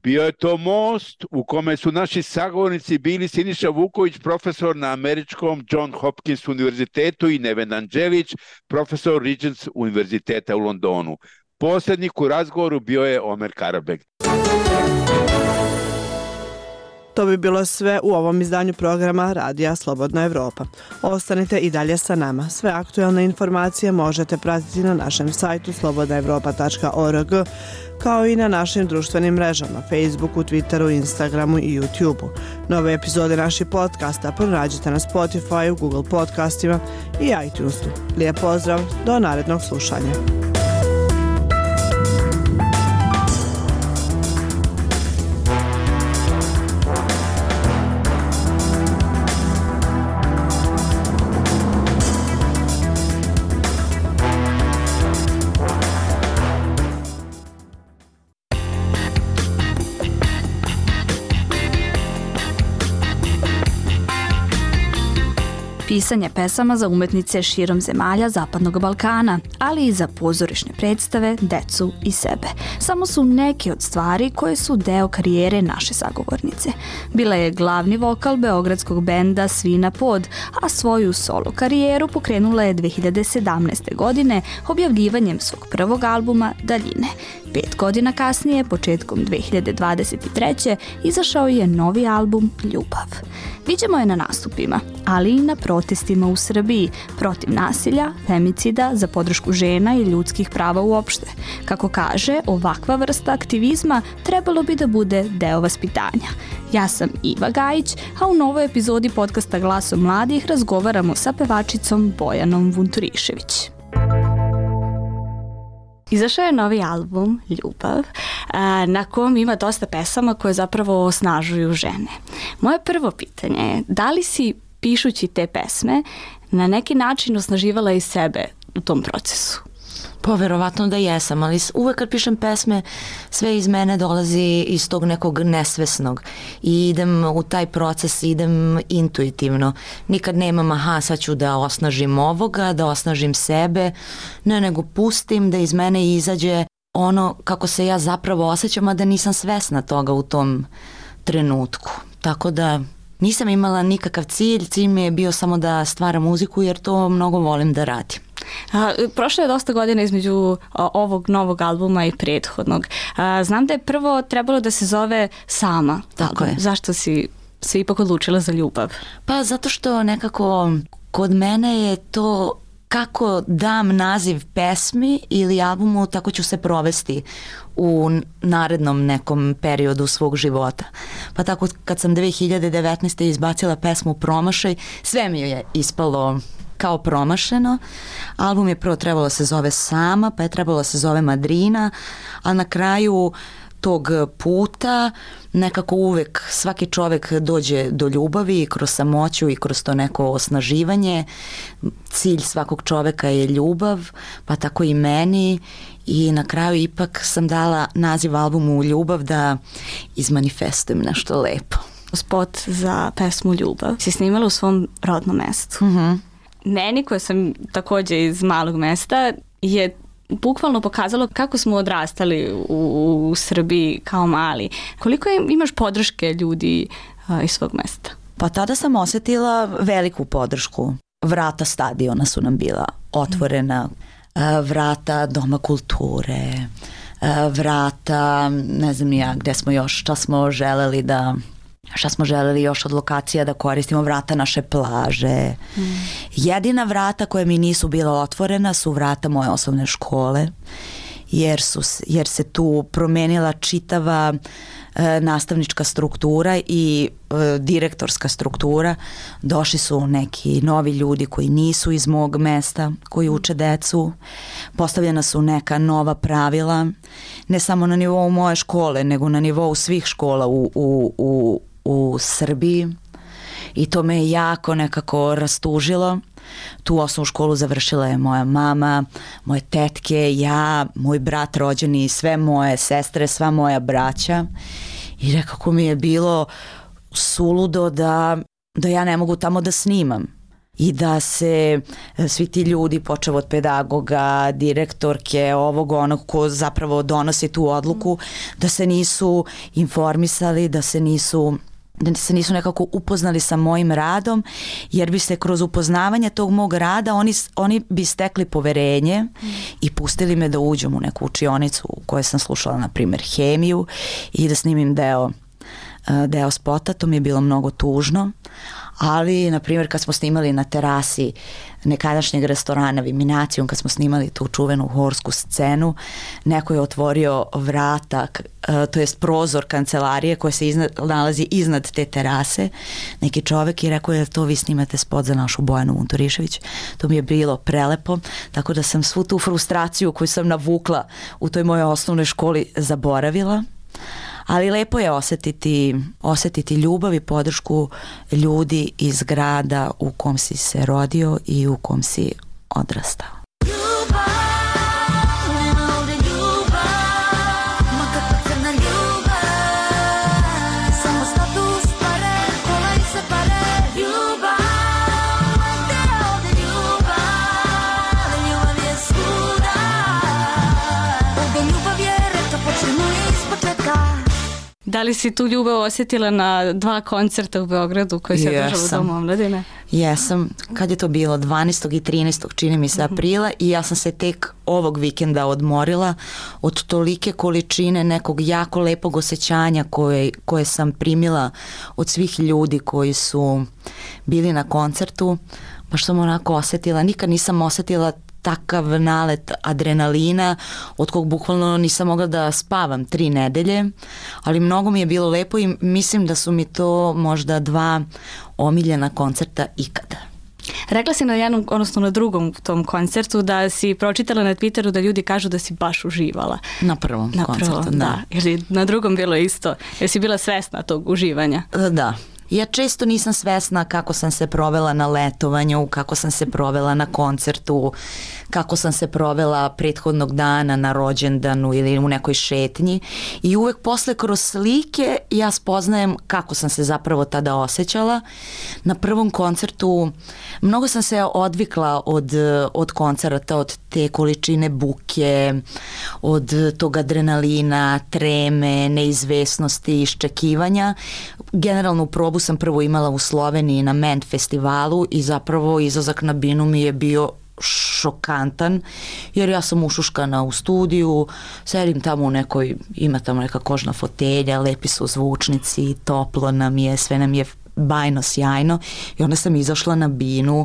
Bio je to most u kome su naši sagovornici bili Siniša Vuković, profesor na američkom John Hopkins univerzitetu, i Neven Anđelić, profesor Regents univerziteta u Londonu. Posrednik u razgovoru bio je Omer Karabek. To bi bilo sve u ovom izdanju programa Radija Slobodna Evropa. Ostanite i dalje sa nama. Sve aktuelne informacije možete pratiti na našem sajtu slobodna evropa tačka org, kao i na našim društvenim mrežama, Facebooku, Twitteru, Instagramu i YouTubeu. Nove epizode naših podcasta pronađite na Spotify, Google podcastima i iTunesu. Lijep pozdrav, do narednog slušanja. Pisanje pesama za umetnice širom zemalja Zapadnog Balkana, ali i za pozorišne predstave, decu i sebe. Samo su neke od stvari koje su deo karijere naše sagovornice. Bila je glavni vokal beogradskog benda Svina Pod, a svoju solo karijeru pokrenula je dve hiljade sedamnaeste. godine objavljivanjem svog prvog albuma Daljine. Pet godina kasnije, početkom dve hiljade dvadeset treće. izašao je novi album Ljubav. Viđemo je na nastupima, ali i na protestima u Srbiji protiv nasilja, femicida, za podršku žena i ljudskih prava uopšte. Kako kaže, ovakva vrsta aktivizma trebalo bi da bude deo vaspitanja. Ja sam Iva Gajić, a u novoj epizodi podcasta Glasom mladih razgovaramo sa pevačicom Bojanom Vunturišević. Izašao je novi album Ljubav, na kom ima dosta pesama koje zapravo osnažuju žene. Moje prvo pitanje je, da li si, pišući te pesme, na neki način osnaživala i sebe u tom procesu? Pa verovatno da jesam, ali uvek kad pišem pesme sve iz mene dolazi iz tog nekog nesvesnog i idem u taj proces, idem intuitivno. Nikad nemam aha, sad ću da osnažim ovoga, da osnažim sebe, ne, nego pustim da iz mene izađe ono kako se ja zapravo osjećam, a da nisam svesna toga u tom trenutku. Tako da nisam imala nikakav cilj, cilj mi je bio samo da stvaram muziku jer to mnogo volim da radim. A, prošlo je dosta godina između a, ovog novog albuma i prethodnog. A, znam da je prvo trebalo da se zove Sama. Tako je. Zašto si se ipak odlučila za Ljubav? Pa zato što nekako kod mene je to kako dam naziv pesmi ili albumu, tako ću se provesti u narednom nekom periodu svog života. Pa tako kad sam dve hiljade devetnaeste. izbacila pesmu Promašaj, sve mi je ispalo kao promašeno. Album je prvo trebalo se zove Sama, pa je trebalo se zove Madrina, a na kraju tog puta nekako uvek svaki čovek dođe do ljubavi kroz samoću i kroz to neko osnaživanje. Cilj svakog čoveka je ljubav, pa tako i meni, i na kraju ipak sam dala naziv albumu Ljubav da izmanifestujem nešto lepo. Spot za pesmu Ljubav si snimala u svom rodnom mestu. Mhm. Meni, koja sam takođe iz malog mesta, je bukvalno pokazalo kako smo odrastali u, u Srbiji kao mali. Koliko je, imaš podrške ljudi a, iz svog mesta? Pa tada sam osjetila veliku podršku. Vrata stadiona su nam bila otvorena, vrata Doma kulture, vrata, ne znam ja gde smo još, šta smo želeli da... šta smo želeli još od lokacija da koristimo, vrata naše plaže. Mm. Jedina vrata koja mi nisu bila otvorena su vrata moje osnovne škole, jer, su, jer se tu promenila čitava e, nastavnička struktura i e, direktorska struktura. Došli su neki novi ljudi koji nisu iz mog mesta, koji uče decu. Postavljena su neka nova pravila, ne samo na nivou moje škole, nego na nivou svih škola u, u, u u Srbiji, i to me je jako nekako rastužilo. Tu osnovnu školu završila je moja mama, moje tetke, ja, moj brat rođeni, sve moje sestre, sva moja braća, i nekako mi je bilo suludo da, da ja ne mogu tamo da snimam. i da se svi ti ljudi, počev od pedagoga, direktorke, ovog onog ko zapravo donosi tu odluku, da se nisu informisali, da se nisu da se nisu nekako upoznali sa mojim radom, jer bi se kroz upoznavanje tog mog rada oni, oni bi stekli poverenje mm. i pustili me da uđem u neku učionicu u kojoj sam slušala, na primjer, hemiju i da snimim deo, deo spota. To mi je bilo mnogo tužno, ali, na primjer, kad smo snimali na terasi nekadašnjeg restorana Viminacijum, kad smo snimali tu čuvenu horsku scenu, neko je otvorio vrata, to jest prozor kancelarije koja se iznad, nalazi iznad te terase, neki čovek, i rekao je, to vi snimate spot za našu Bojanu Vunturišević. To mi je bilo prelepo, tako da sam svu tu frustraciju koju sam navukla u toj mojoj osnovnoj školi zaboravila. Ali lepo je osjetiti, osjetiti ljubav i podršku ljudi iz grada u kom si se rodio i u kom si odrastao. Da li si tu ljubav osjetila na dva koncerta u Beogradu koji se održava u Domu omladine? Jesam. Kad je to bilo? dvanaestog i trinaestog čini mi se aprila, i ja sam se tek ovog vikenda odmorila od tolike količine nekog jako lepog osjećanja koje, koje sam primila od svih ljudi koji su bili na koncertu. Baš sam onako osjetila, nikad nisam osjetila takav nalet adrenalina od kog bukvalno nisam mogla da spavam tri nedelje, ali mnogo mi je bilo lepo i mislim da su mi to možda dva omiljena koncerta ikada. Rekla si na jednom, odnosno na drugom tom koncertu, da si pročitala na Twitteru da ljudi kažu da si baš uživala. Na prvom na koncertu, prvom, da. da. Jer na drugom bilo isto. Jer si bila svesna tog uživanja? Da. Ja često nisam svesna kako sam se provela na letovanju, kako sam se provela na koncertu, kako sam se provela prethodnog dana na rođendanu ili u nekoj šetnji, i uvek posle kroz slike ja spoznajem kako sam se zapravo tada osjećala. Na prvom koncertu mnogo sam se odvikla od, od koncerta, od te količine buke, od tog adrenalina, treme, neizvesnosti, iščekivanja. Generalnu probu sam prvo imala u Sloveniji na Ment festivalu i zapravo izlazak na binu mi je bio šokantan, jer ja sam ušuškana u studiju, sedim tamo u nekoj, ima tamo neka kožna fotelja, lepi su zvučnici, toplo nam je, sve nam je bajno, sjajno, i onda sam izašla na binu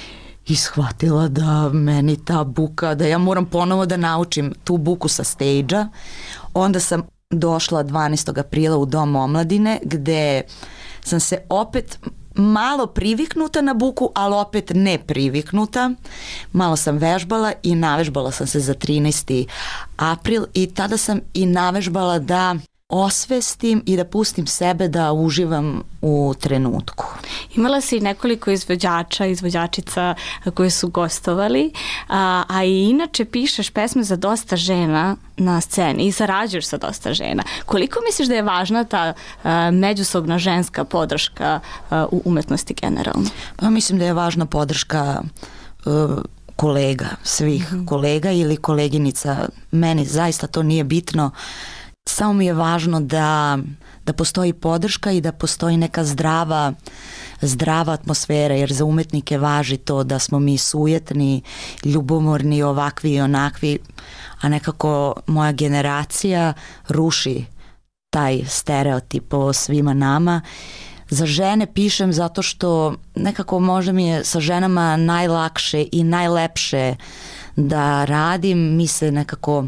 i shvatila da meni ta buka, da ja moram ponovo da naučim tu buku sa stage-a. Onda sam došla dvanaestog aprila u Dom omladine, gde sam se opet malo priviknuta na buku, ali opet ne priviknuta. Malo sam vežbala i navežbala sam se za trinaesti april, i tada sam i navežbala da osvestim i da pustim sebe da uživam u trenutku. Imala si nekoliko izvođača, izvođačica koje su gostovali, a, a i inače pišeš pesme za dosta žena na sceni i sarađuješ sa dosta žena. Koliko misliš da je važna ta a, međusobna ženska podrška a, u umetnosti generalno? Pa mislim da je važna podrška a, kolega, svih mm-hmm. kolega ili koleginica. Meni zaista to nije bitno. Samo mi je važno da, da postoji podrška i da postoji neka zdrava, zdrava atmosfera, jer za umetnike važi to da smo mi sujetni, ljubomorni, ovakvi i onakvi, a nekako moja generacija ruši taj stereotip o svima nama. Za žene pišem zato što nekako možda mi je sa ženama najlakše i najlepše da radim, mi se nekako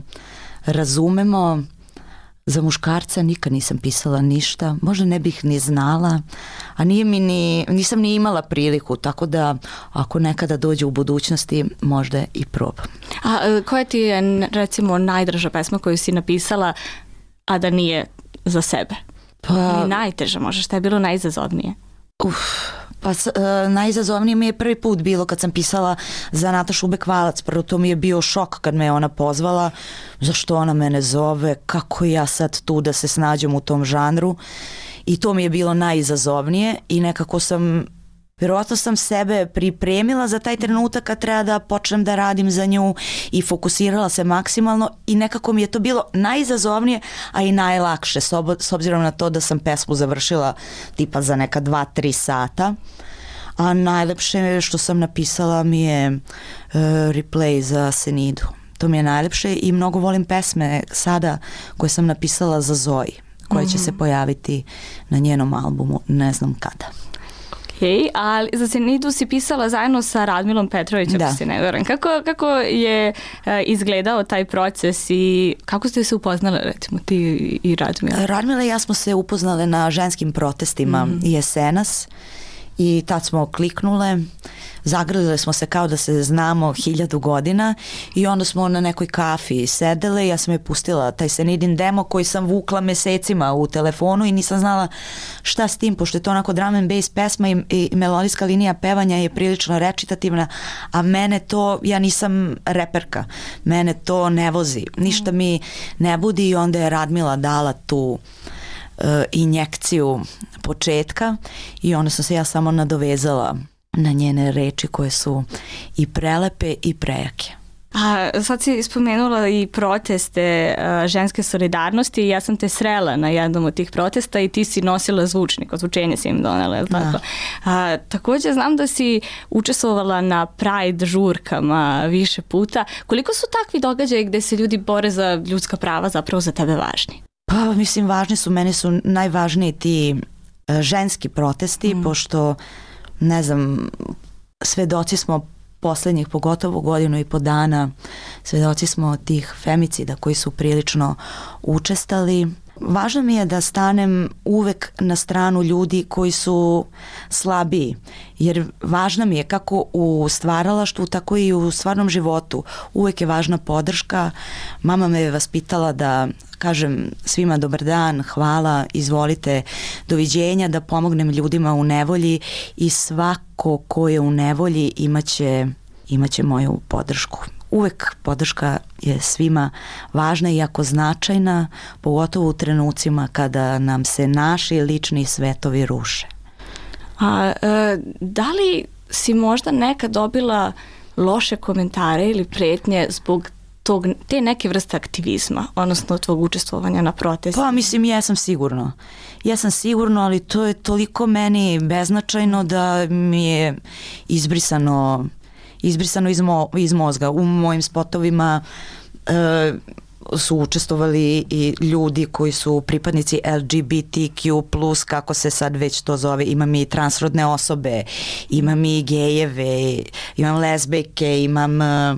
razumemo. Za muškarca nikad nisam pisala ništa, možda ne bih ni znala, a nije mi ni, nisam ni imala priliku, tako da ako nekada dođe u budućnosti, možda i probam. A koja ti je, recimo, najdraža pesma koju si napisala, a da nije za sebe? Pa, ni najteža možda, šta je bilo najizazovnije? Uf, pa uh, najizazovnije mi je prvi put bilo kad sam pisala za Natašu Bekvalac. Prvo to mi je bio šok kad me ona pozvala, zašto ona mene zove, kako ja sad tu da se snađem u tom žanru, i to mi je bilo najizazovnije i nekako sam Verovatno sam sebe pripremila za taj trenutak kad treba da počnem da radim za nju i fokusirala se maksimalno i nekako mi je to bilo najizazovnije, a i najlakše s obzirom na to da sam pesmu završila tipa za neka dva, tri sata. A najlepše što sam napisala mi je uh, replay za Senidu. To mi je najlepše i mnogo volim pesme sada koje sam napisala za Zoji, koje će mm-hmm. se pojaviti na njenom albumu, ne znam kada. Okay, ali za Senidu si pisala zajedno sa Radmilom Petrovićem, ako se ne varam. Kako, kako je uh, izgledao taj proces i kako ste se upoznali, recimo, ti i Radmila? Radmila i ja smo se upoznale na ženskim protestima mm-hmm. Jesenas i tad smo kliknule, zagrlile smo se kao da se znamo hiljadu godina i onda smo na nekoj kafi sedele i ja sam je pustila taj Senidin demo koji sam vukla mesecima u telefonu i nisam znala šta s tim, pošto je to onako drum and bass pesma i, i melodijska linija pevanja je prilično recitativna, a mene to, ja nisam reperka, mene to ne vozi, ništa mi ne budi i onda je Radmila dala tu injekciju početka i onda sam se ja samo nadovezala na njene reči koje su i prelepe i prejake. A sad si spomenula i proteste uh, ženske solidarnosti i ja sam te srela na jednom od tih protesta i ti si nosila zvučnik, ozvučenje si im donela, je li tako? A, također znam da si učestvovala na Pride žurkama više puta. Koliko su takvi događaji gde se ljudi bore za ljudska prava zapravo za tebe važni? Pa mislim važni su, meni su najvažniji ti uh, ženski protesti, mm. pošto ne znam, svedoci smo poslednjih pogotovo godinu i po dana, svedoci smo tih femicida koji su prilično učestali. Važno mi je da stanem uvek na stranu ljudi koji su slabiji, jer važna mi je kako u stvaralaštvu, tako i u stvarnom životu. Uvek je važna podrška. Mama me je vaspitala da kažem svima dobar dan, hvala, izvolite, doviđenja, da pomognem ljudima u nevolji i svako ko je u nevolji imaće, imaće moju podršku. Uvek podrška je svima važna i jako značajna, pogotovo u trenucima kada nam se naši lični svetovi ruše. A e, da li si možda nekad dobila loše komentare ili pretnje zbog tog, te neke vrste aktivizma, odnosno tvog učestvovanja na protestima? Pa mislim, ja sam sigurno. Ja sam sigurno, ali to je toliko meni beznačajno da mi je izbrisano izbrisano iz, mo, iz mozga. U mojim spotovima e, su učestvovali i ljudi koji su pripadnici L G B T Q plus, kako se sad već to zove. Imam i transrodne osobe, imam i gejeve, imam lezbejke, imam e,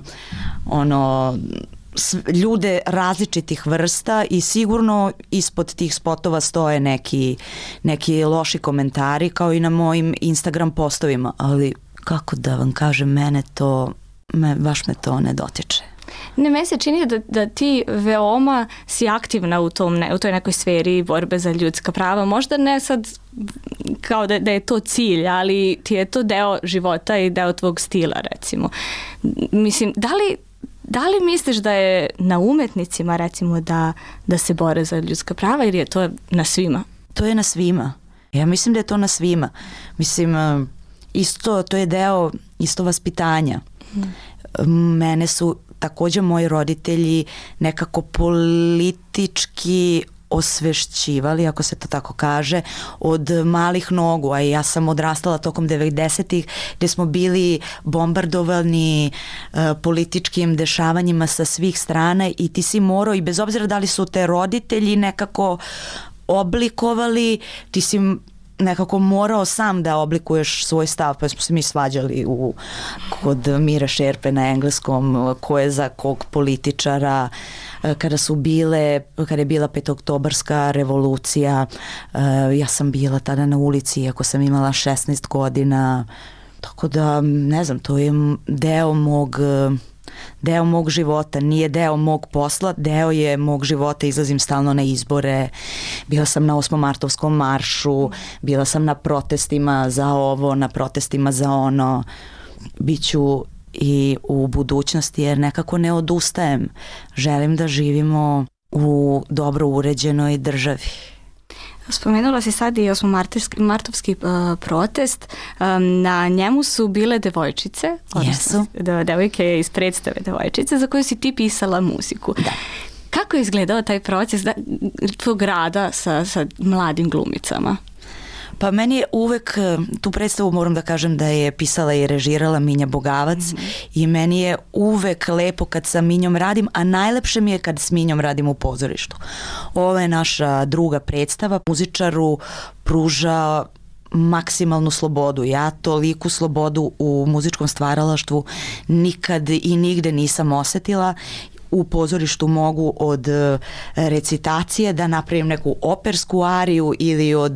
ono ljude različitih vrsta i sigurno ispod tih spotova stoje neki, neki loši komentari kao i na mojim Instagram postovima, ali kako da vam kažem, mene to, me, baš me to ne dotiče. Ne, meni se čini da, da ti veoma si aktivna u, tom, ne, u toj nekoj sferi borbe za ljudska prava. Možda ne sad kao da, da je to cilj, ali ti je to deo života i deo tvog stila, recimo. Mislim, da li, da li misliš da je na umetnicima, recimo, da, da se bore za ljudska prava ili je to na svima? To je na svima. Ja mislim da je to na svima. Mislim, isto, to je deo isto vaspitanja. Hmm. Mene su također moji roditelji nekako politički osvešćivali, ako se to tako kaže, od malih nogu, a ja sam odrastala tokom devedesetih gdje smo bili bombardovani uh, političkim dešavanjima sa svih strana i ti si morao, i bez obzira da li su te roditelji nekako oblikovali, ti si nekako morao sam da oblikuješ svoj stav, pa smo se mi svađali u, kod Mira Šerpe na engleskom, ko je za kog političara, kada su bile, kada je bila petoktobarska revolucija, ja sam bila tada na ulici, iako sam imala šesnaest godina, tako da, ne znam, to je deo mog deo mog života, nije deo mog posla, deo je mog života, izlazim stalno na izbore, bila sam na osmomartovskom maršu, bila sam na protestima za ovo, na protestima za ono, biću i u budućnosti jer nekako ne odustajem, želim da živimo u dobro uređenoj državi. Spomenula si sad i osmomartovski martovski uh, protest. Um, na njemu su bile devojčice, Jesu. De, devojke iz predstave devojčice, za koju si ti pisala muziku. Da. Kako je izgledao taj proces da, tvog rada sa, sa mladim glumicama? Pa meni je uvek, tu predstavu moram da kažem da je pisala i režirala Minja Bogavac mm-hmm. i meni je uvek lepo kad sa Minjom radim, a najlepše mi je kad s Minjom radim u pozorištu. Ovo je naša druga predstava, muzičaru pruža maksimalnu slobodu. Ja toliku slobodu u muzičkom stvaralaštvu nikad i nigde nisam osetila. U pozorištu mogu od recitacije da napravim neku opersku ariju ili od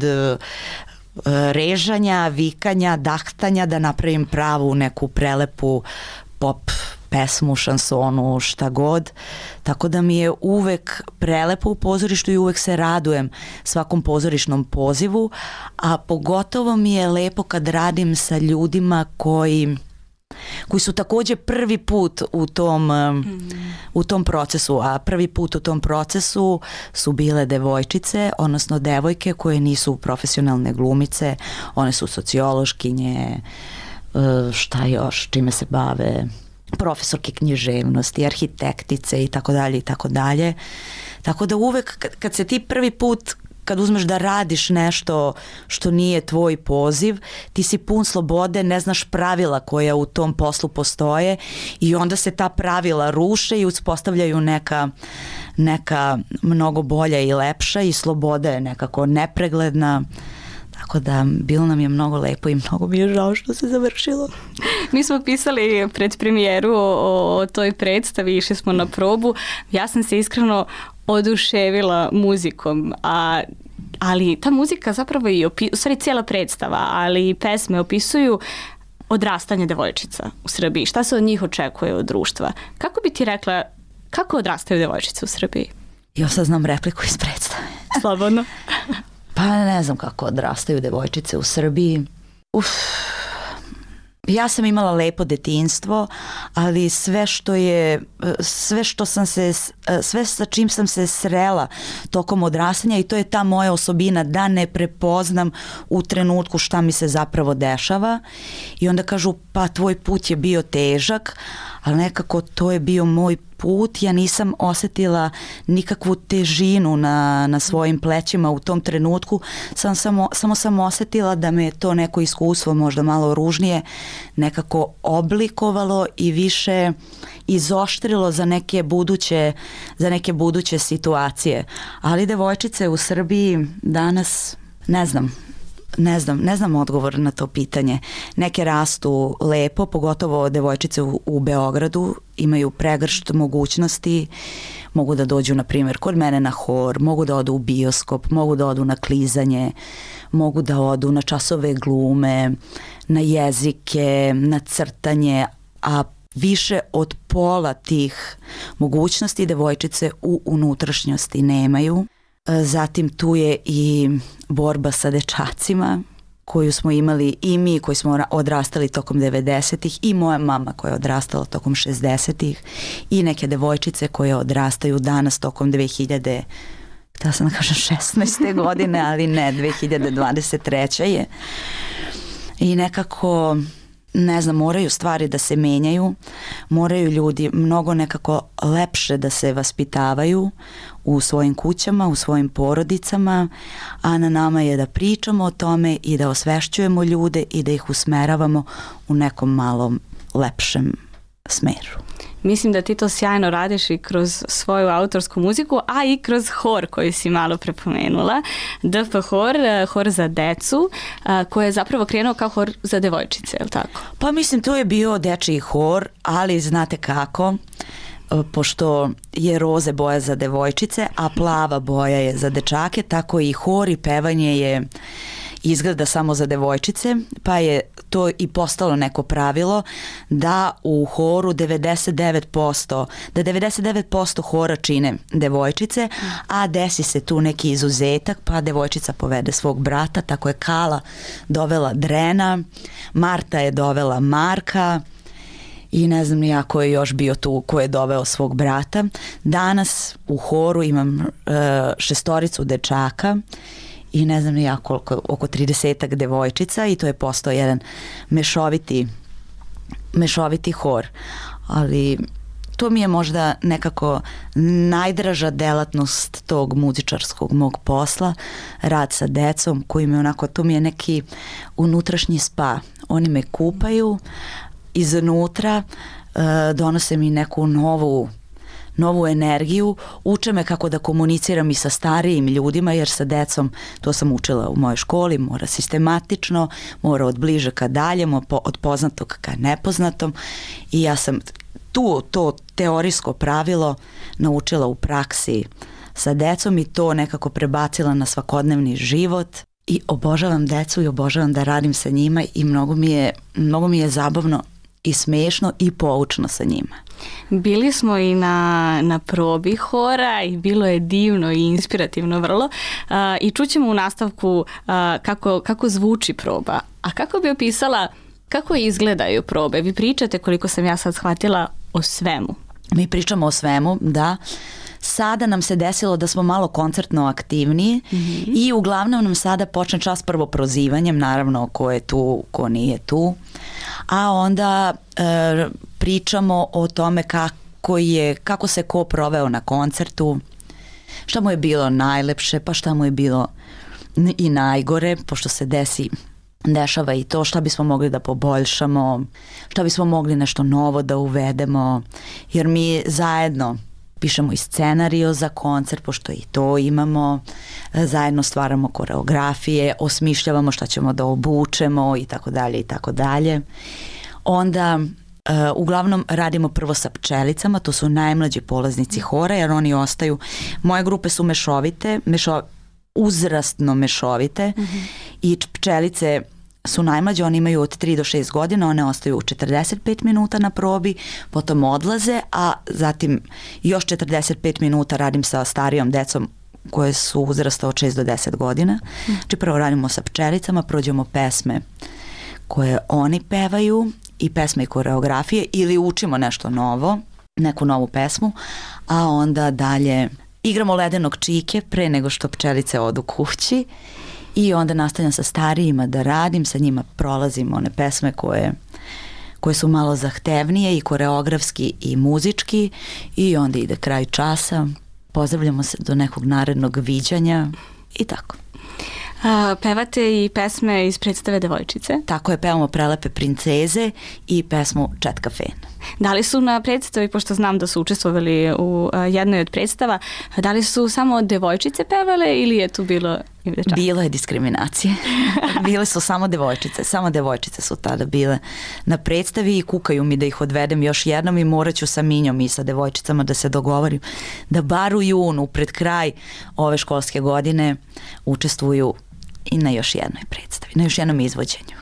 režanja, vikanja, dahtanja da napravim pravu neku prelepu pop pesmu, šansonu, šta god. Tako da mi je uvek prelepo u pozorištu i uvek se radujem svakom pozorišnom pozivu, a pogotovo mi je lepo kad radim sa ljudima koji koji su takođe prvi put u tom, mm. u tom procesu, a prvi put u tom procesu su bile devojčice, odnosno devojke koje nisu profesionalne glumice, one su sociološkinje, šta još, čime se bave, profesorke književnosti, arhitektice i tako dalje i tako dalje. Tako da uvek kad, kad se ti prvi put kad uzmeš da radiš nešto što nije tvoj poziv, ti si pun slobode, ne znaš pravila koja u tom poslu postoje i onda se ta pravila ruše i uspostavljaju neka, neka mnogo bolja i lepša i sloboda je nekako nepregledna. Tako da bilo nam je mnogo lepo i mnogo mi je žao što se završilo. Mi smo pisali pred premijeru o, o toj predstavi, išli smo na probu. Ja sam se iskreno oduševila muzikom, a, ali ta muzika zapravo i opi, u stvari cijela predstava, ali i pesme opisuju odrastanje devojčica u Srbiji. Šta se od njih očekuje od društva? Kako bi ti rekla, kako odrastaju devojčice u Srbiji? Ja sad znam repliku iz predstave. Slobodno. Pa ne znam kako odrastaju devojčice u Srbiji. Uf. Ja sam imala lepo detinjstvo, ali sve što je, sve što sam se, sve sa čim sam se srela tokom odrastanja i to je ta moja osobina da ne prepoznam u trenutku šta mi se zapravo dešava i onda kažu pa tvoj put je bio težak, ali nekako to je bio moj put, ja nisam osetila nikakvu težinu na, na svojim plećima u tom trenutku, sam samo, samo sam osetila da me to neko iskustvo, možda malo ružnije, nekako oblikovalo i više izoštrilo za neke buduće, za neke buduće situacije. Ali devojčice u Srbiji danas, ne znam, Ne znam, ne znam odgovor na to pitanje. Neke rastu lepo, pogotovo devojčice u, u Beogradu, imaju pregršt mogućnosti, mogu da dođu, na primjer, kod mene na hor, mogu da odu u bioskop, mogu da odu na klizanje, mogu da odu na časove glume, na jezike, na crtanje, a više od pola tih mogućnosti devojčice u unutrašnjosti nemaju. Zatim tu je i borba sa dečacima koju smo imali i mi koji smo odrastali tokom devedesetih i moja mama koja je odrastala tokom šezdesetih i neke devojčice koje odrastaju danas tokom dve hiljade, htjela sam da kažem šesnaeste godine, ali ne, dve hiljade dvadeset treće je. I nekako, ne znam, moraju stvari da se menjaju, moraju ljudi mnogo nekako lepše da se vaspitavaju u svojim kućama, u svojim porodicama, a na nama je da pričamo o tome i da osvešćujemo ljude i da ih usmeravamo u nekom malom lepšem smeru. Mislim da ti to sjajno radiš i kroz svoju autorsku muziku, a i kroz hor koji si malo prepomenula. D F hor, hor za decu, koji je zapravo krenuo kao hor za devojčice, je li tako? Pa mislim, to je bio dečiji hor, ali znate kako, pošto je roze boja za devojčice, a plava boja je za dečake, tako i hor i pevanje je izgleda samo za devojčice, pa je to i postalo neko pravilo da u horu devedeset devet posto, da devedeset devet posto hora čine devojčice, a desi se tu neki izuzetak, pa devojčica povede svog brata, tako je Kala dovela Drena, Marta je dovela Marka, i ne znam nija ko je još bio tu, ko je doveo svog brata. Danas u horu imam uh, šestoricu dečaka i ne znam ja koliko, oko tridesetak devojčica i to je postao jedan mešoviti, mešoviti hor. Ali to mi je možda nekako najdraža delatnost tog muzičarskog mog posla, rad sa decom koji mi onako, to mi je neki unutrašnji spa. Oni me kupaju iznutra, donose mi neku novu novu energiju, uče me kako da komuniciram i sa starijim ljudima, jer sa decom, to sam učila u mojoj školi, mora sistematično, mora od bliže ka daljem, od poznatog ka nepoznatom i ja sam tu to teorijsko pravilo naučila u praksi sa decom i to nekako prebacila na svakodnevni život i obožavam decu i obožavam da radim sa njima i mnogo mi je, mnogo mi je zabavno i smešno i poučno sa njima. Bili smo i na, na probi hora i bilo je divno i inspirativno vrlo uh, i čućemo u nastavku uh, kako, kako zvuči proba. A kako bi opisala kako izgledaju probe? Vi pričate, koliko sam ja sad shvatila, o svemu. Mi pričamo o svemu, da. Sada nam se desilo da smo malo koncertno aktivniji mm-hmm. i uglavnom nam sada počne čas prvo prozivanjem, naravno ko je tu, ko nije tu, a onda e, pričamo o tome kako je, kako se ko proveo na koncertu, šta mu je bilo najlepše, pa šta mu je bilo i najgore, pošto se desi dešava i to, šta bismo mogli da poboljšamo, šta bismo mogli nešto novo da uvedemo, jer mi zajedno pišemo i scenario za koncert, pošto i to imamo, zajedno stvaramo koreografije, osmišljavamo šta ćemo da obučemo i tako dalje i tako dalje. Onda uh, uglavnom radimo prvo sa pčelicama, to su najmlađi polaznici hora, jer oni ostaju, moje grupe su mešovite, mešo, uzrastno mešovite mm-hmm. i pčelice su najmlađe, oni imaju od tri do šest godina, one ostaju četrdeset pet minuta na probi, potom odlaze, a zatim još četrdeset pet minuta radim sa starijom decom koje su uzrasta od šest do deset godina. Znači prvo radimo sa pčelicama, prođemo pesme koje oni pevaju i pesme i koreografije ili učimo nešto novo, neku novu pesmu, a onda dalje igramo ledenog čike pre nego što pčelice odu kući i onda nastavljam sa starijima da radim, sa njima prolazim one pesme koje, koje su malo zahtevnije i koreografski i muzički i onda ide kraj časa, pozdravljamo se do nekog narednog viđanja i tako. A, pevate i pesme iz predstave Devojčice? Tako je, pevamo Prelepe princeze i pesmu Četka fen. Da li su na predstavi, pošto znam da su učestvovali u a, jednoj od predstava, da li su samo devojčice pevale ili je tu bilo i dečaka? Bilo je diskriminacije. Bile su samo devojčice. Samo devojčice su tada bile na predstavi i kukaju mi da ih odvedem još jednom i morat ću sa Minjom i sa devojčicama da se dogovorim da bar u junu, pred kraj ove školske godine, učestvuju i na još jednoj predstavi, na još jednom izvođenju.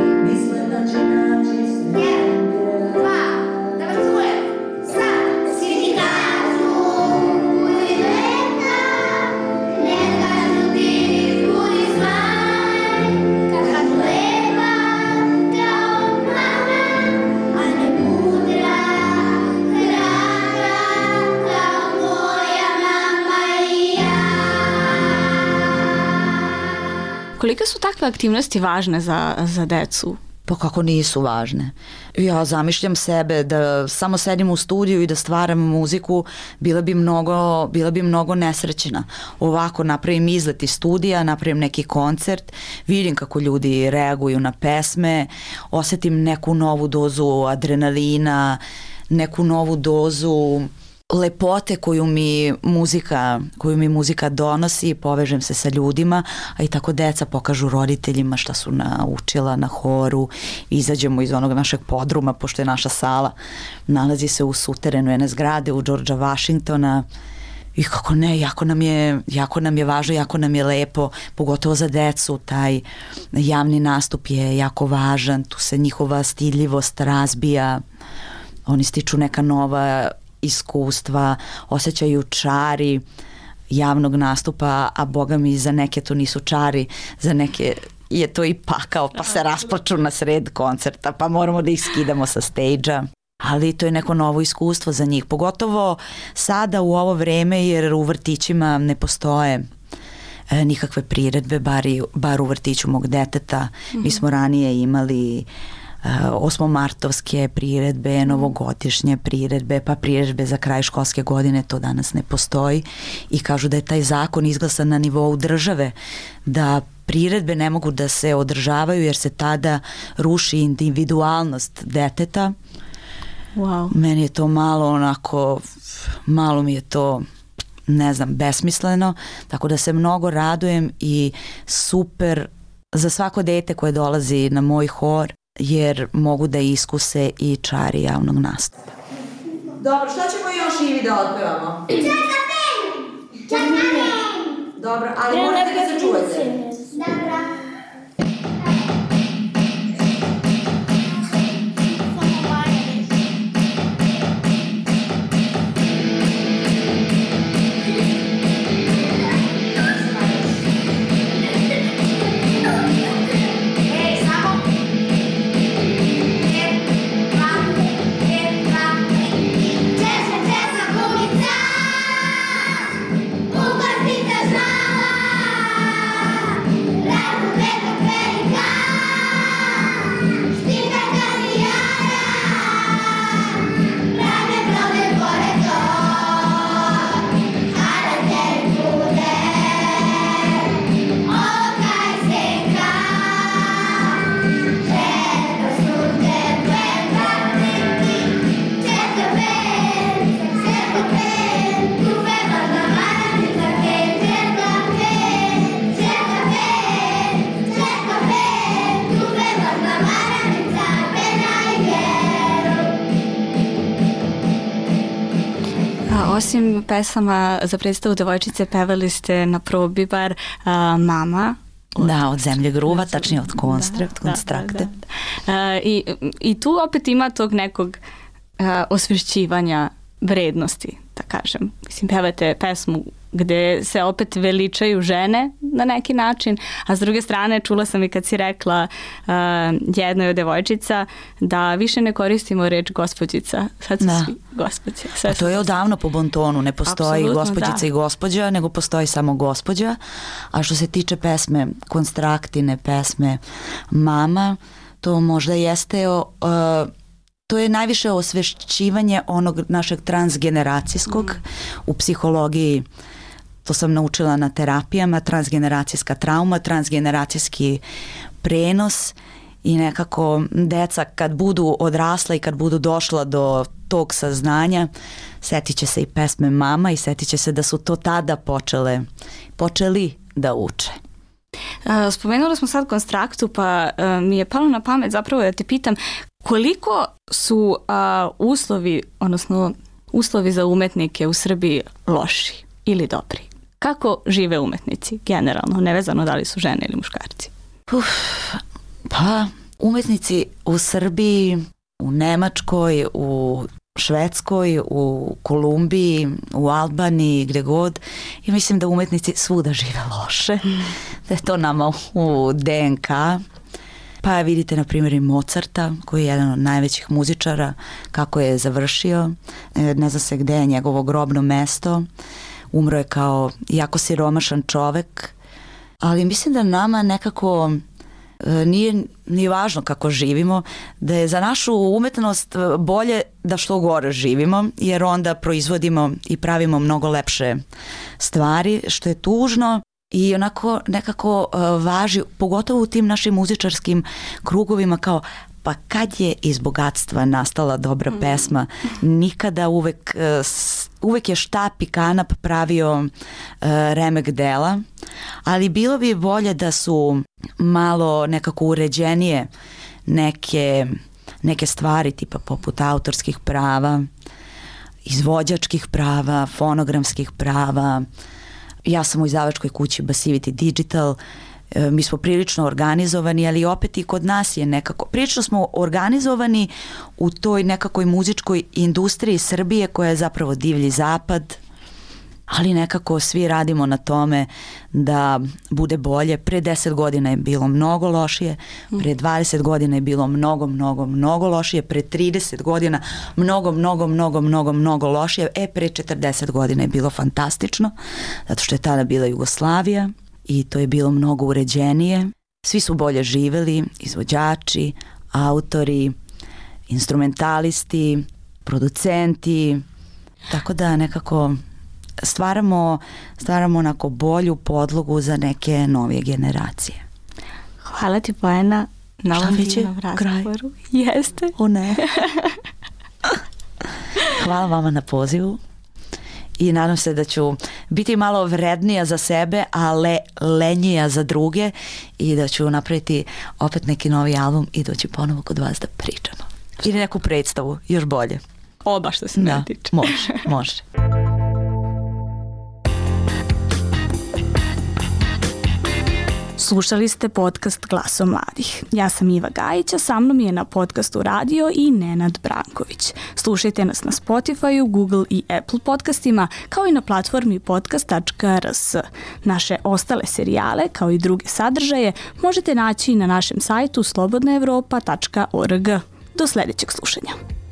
Koliko su takve aktivnosti važne za, za decu? Pa kako nisu važne. Ja zamišljam sebe da samo sedim u studiju i da stvaram muziku, bila bi mnogo, bila bi mnogo nesrećna. Ovako napravim izlet iz studija, napravim neki koncert, vidim kako ljudi reaguju na pesme, osetim neku novu dozu adrenalina, neku novu dozu lepote koju mi muzika, koju mi muzika donosi, povežem se sa ljudima, a i tako deca pokažu roditeljima šta su naučila na horu, izađemo iz onog našeg podruma, pošto je naša sala nalazi se u suterenu jedne zgrade u Georgea Washingtona i kako ne, jako nam je, jako nam je važno, jako nam je lepo, pogotovo za decu, taj javni nastup je jako važan, tu se njihova stidljivost razbija, oni stiču neka nova iskustva, osjećaju čari javnog nastupa, a boga mi za neke to nisu čari, za neke je to i pakao, pa se rasplaču na sred koncerta, pa moramo da ih skidamo sa stage-a. Ali to je neko novo iskustvo za njih, pogotovo sada u ovo vreme, jer u vrtićima ne postoje e, nikakve priredbe, bar, i, bar u vrtiću mog deteta. Mm-hmm. Mi smo ranije imali osmomartovske priredbe, novogodišnje priredbe, pa priredbe za kraj školske godine, to danas ne postoji i kažu da je taj zakon izglasan na nivou države, da priredbe ne mogu da se održavaju jer se tada ruši individualnost deteta. Wow. Meni je to malo onako, malo mi je to, ne znam, besmisleno, tako da se mnogo radujem i super za svako dete koje dolazi na moj hor, jer mogu da iskuse i čari javnog nastupa. Dobro, šta ćemo još Ivi da otpevamo? Čekafen! Čekafen! Dobro, ali morate da se čujete. Dobro. Osim pesama za predstavu Devojčice, pevali ste na probi bar uh, Mama. Od, da, od Zemlje gruva, tačnije od Konstrakte. Da, da, da, da. Uh, i, I tu opet ima tog nekog uh, osvešćivanja vrednosti, da kažem. Mislim, pevate pesmu gde se opet veličaju žene na neki način, a s druge strane čula sam i kad si rekla uh, jednoj od devojčica da više ne koristimo reč gospođica, sad su da. svi gospođe. A to je odavno po bontonu, ne postoji Absolutno, gospođica da. i gospođa, nego postoji samo gospođa, a što se tiče pesme Konstraktine, pesme Mama, to možda jeste uh, to je najviše osvešćivanje onog našeg transgeneracijskog mm. u psihologiji. To sam naučila na terapijama, transgeneracijska trauma, transgeneracijski prenos i nekako deca kad budu odrasla i kad budu došla do tog saznanja, setit će se i pesme Mama i setit će se da su to tada počele, počeli da uče. Spomenuli smo sad Konstraktu, pa mi je palo na pamet zapravo da te pitam koliko su a, uslovi, odnosno uslovi za umetnike u Srbiji loši ili dobri? Kako žive umetnici generalno, nevezano da li su žene ili muškarci? Uf, pa umetnici u Srbiji, u Nemačkoj, u Švedskoj, u Kolumbiji, u Albaniji, gde god, i mislim da umetnici svuda žive loše, da je to nama u D N K. Pa vidite na primjer i Mozarta, koji je jedan od najvećih muzičara, kako je završio, ne zna se gde je njegovo grobno mesto, umro je kao jako siromašan čovek, ali mislim da nama nekako nije ni važno kako živimo, da je za našu umetnost bolje da što gore živimo, jer onda proizvodimo i pravimo mnogo lepše stvari, što je tužno. I onako nekako uh, važi, pogotovo u tim našim muzičarskim krugovima, kao pa kad je iz bogatstva nastala dobra mm. pesma, nikada uvek, uh, uvek je štap i kanap pravio uh, remek dela, ali bilo bi bolje da su malo nekako uređenije neke, neke stvari, tipa poput autorskih prava, izvođačkih prava, fonogramskih prava. Ja sam u izdavačkoj kući Basivity Digital, e, mi smo prilično organizovani, ali opet i kod nas je nekako, prilično smo organizovani u toj nekakoj muzičkoj industriji Srbije koja je zapravo divlji zapad, ali nekako svi radimo na tome da bude bolje. Pre deset godina je bilo mnogo lošije, pre dvadeset godina je bilo mnogo, mnogo, mnogo lošije, pre trideset godina mnogo, mnogo, mnogo, mnogo, mnogo lošije, e pre četrdeset godina je bilo fantastično, zato što je tada bila Jugoslavija. i to je bilo mnogo uređenije. Svi su bolje živeli, izvođači, autori, instrumentalisti, producenti, tako da nekako stvaramo, stvaramo onako bolju podlogu za neke novije generacije. Hvala ti, Bojana, na ovom divnom razgovoru. Jeste. O ne. Hvala vama na pozivu i nadam se da ću biti malo vrednija za sebe, a le, lenjija za druge i da ću napraviti opet neki novi album i doći ponovo kod vas da pričamo. Ili neku predstavu, još bolje. Oba što se ne tiče. Može, može. Slušali ste podcast Glaso mladih. Ja sam Iva Gajić, a sa mnom je na podcastu radio i Nenad Branković. Slušajte nas na Spotify, Google i Apple podcastima, kao i na platformi podcast tačka r s. Naše ostale serijale, kao i druge sadržaje, možete naći na našem sajtu slobodna evropa tačka org. Do sljedećeg slušanja.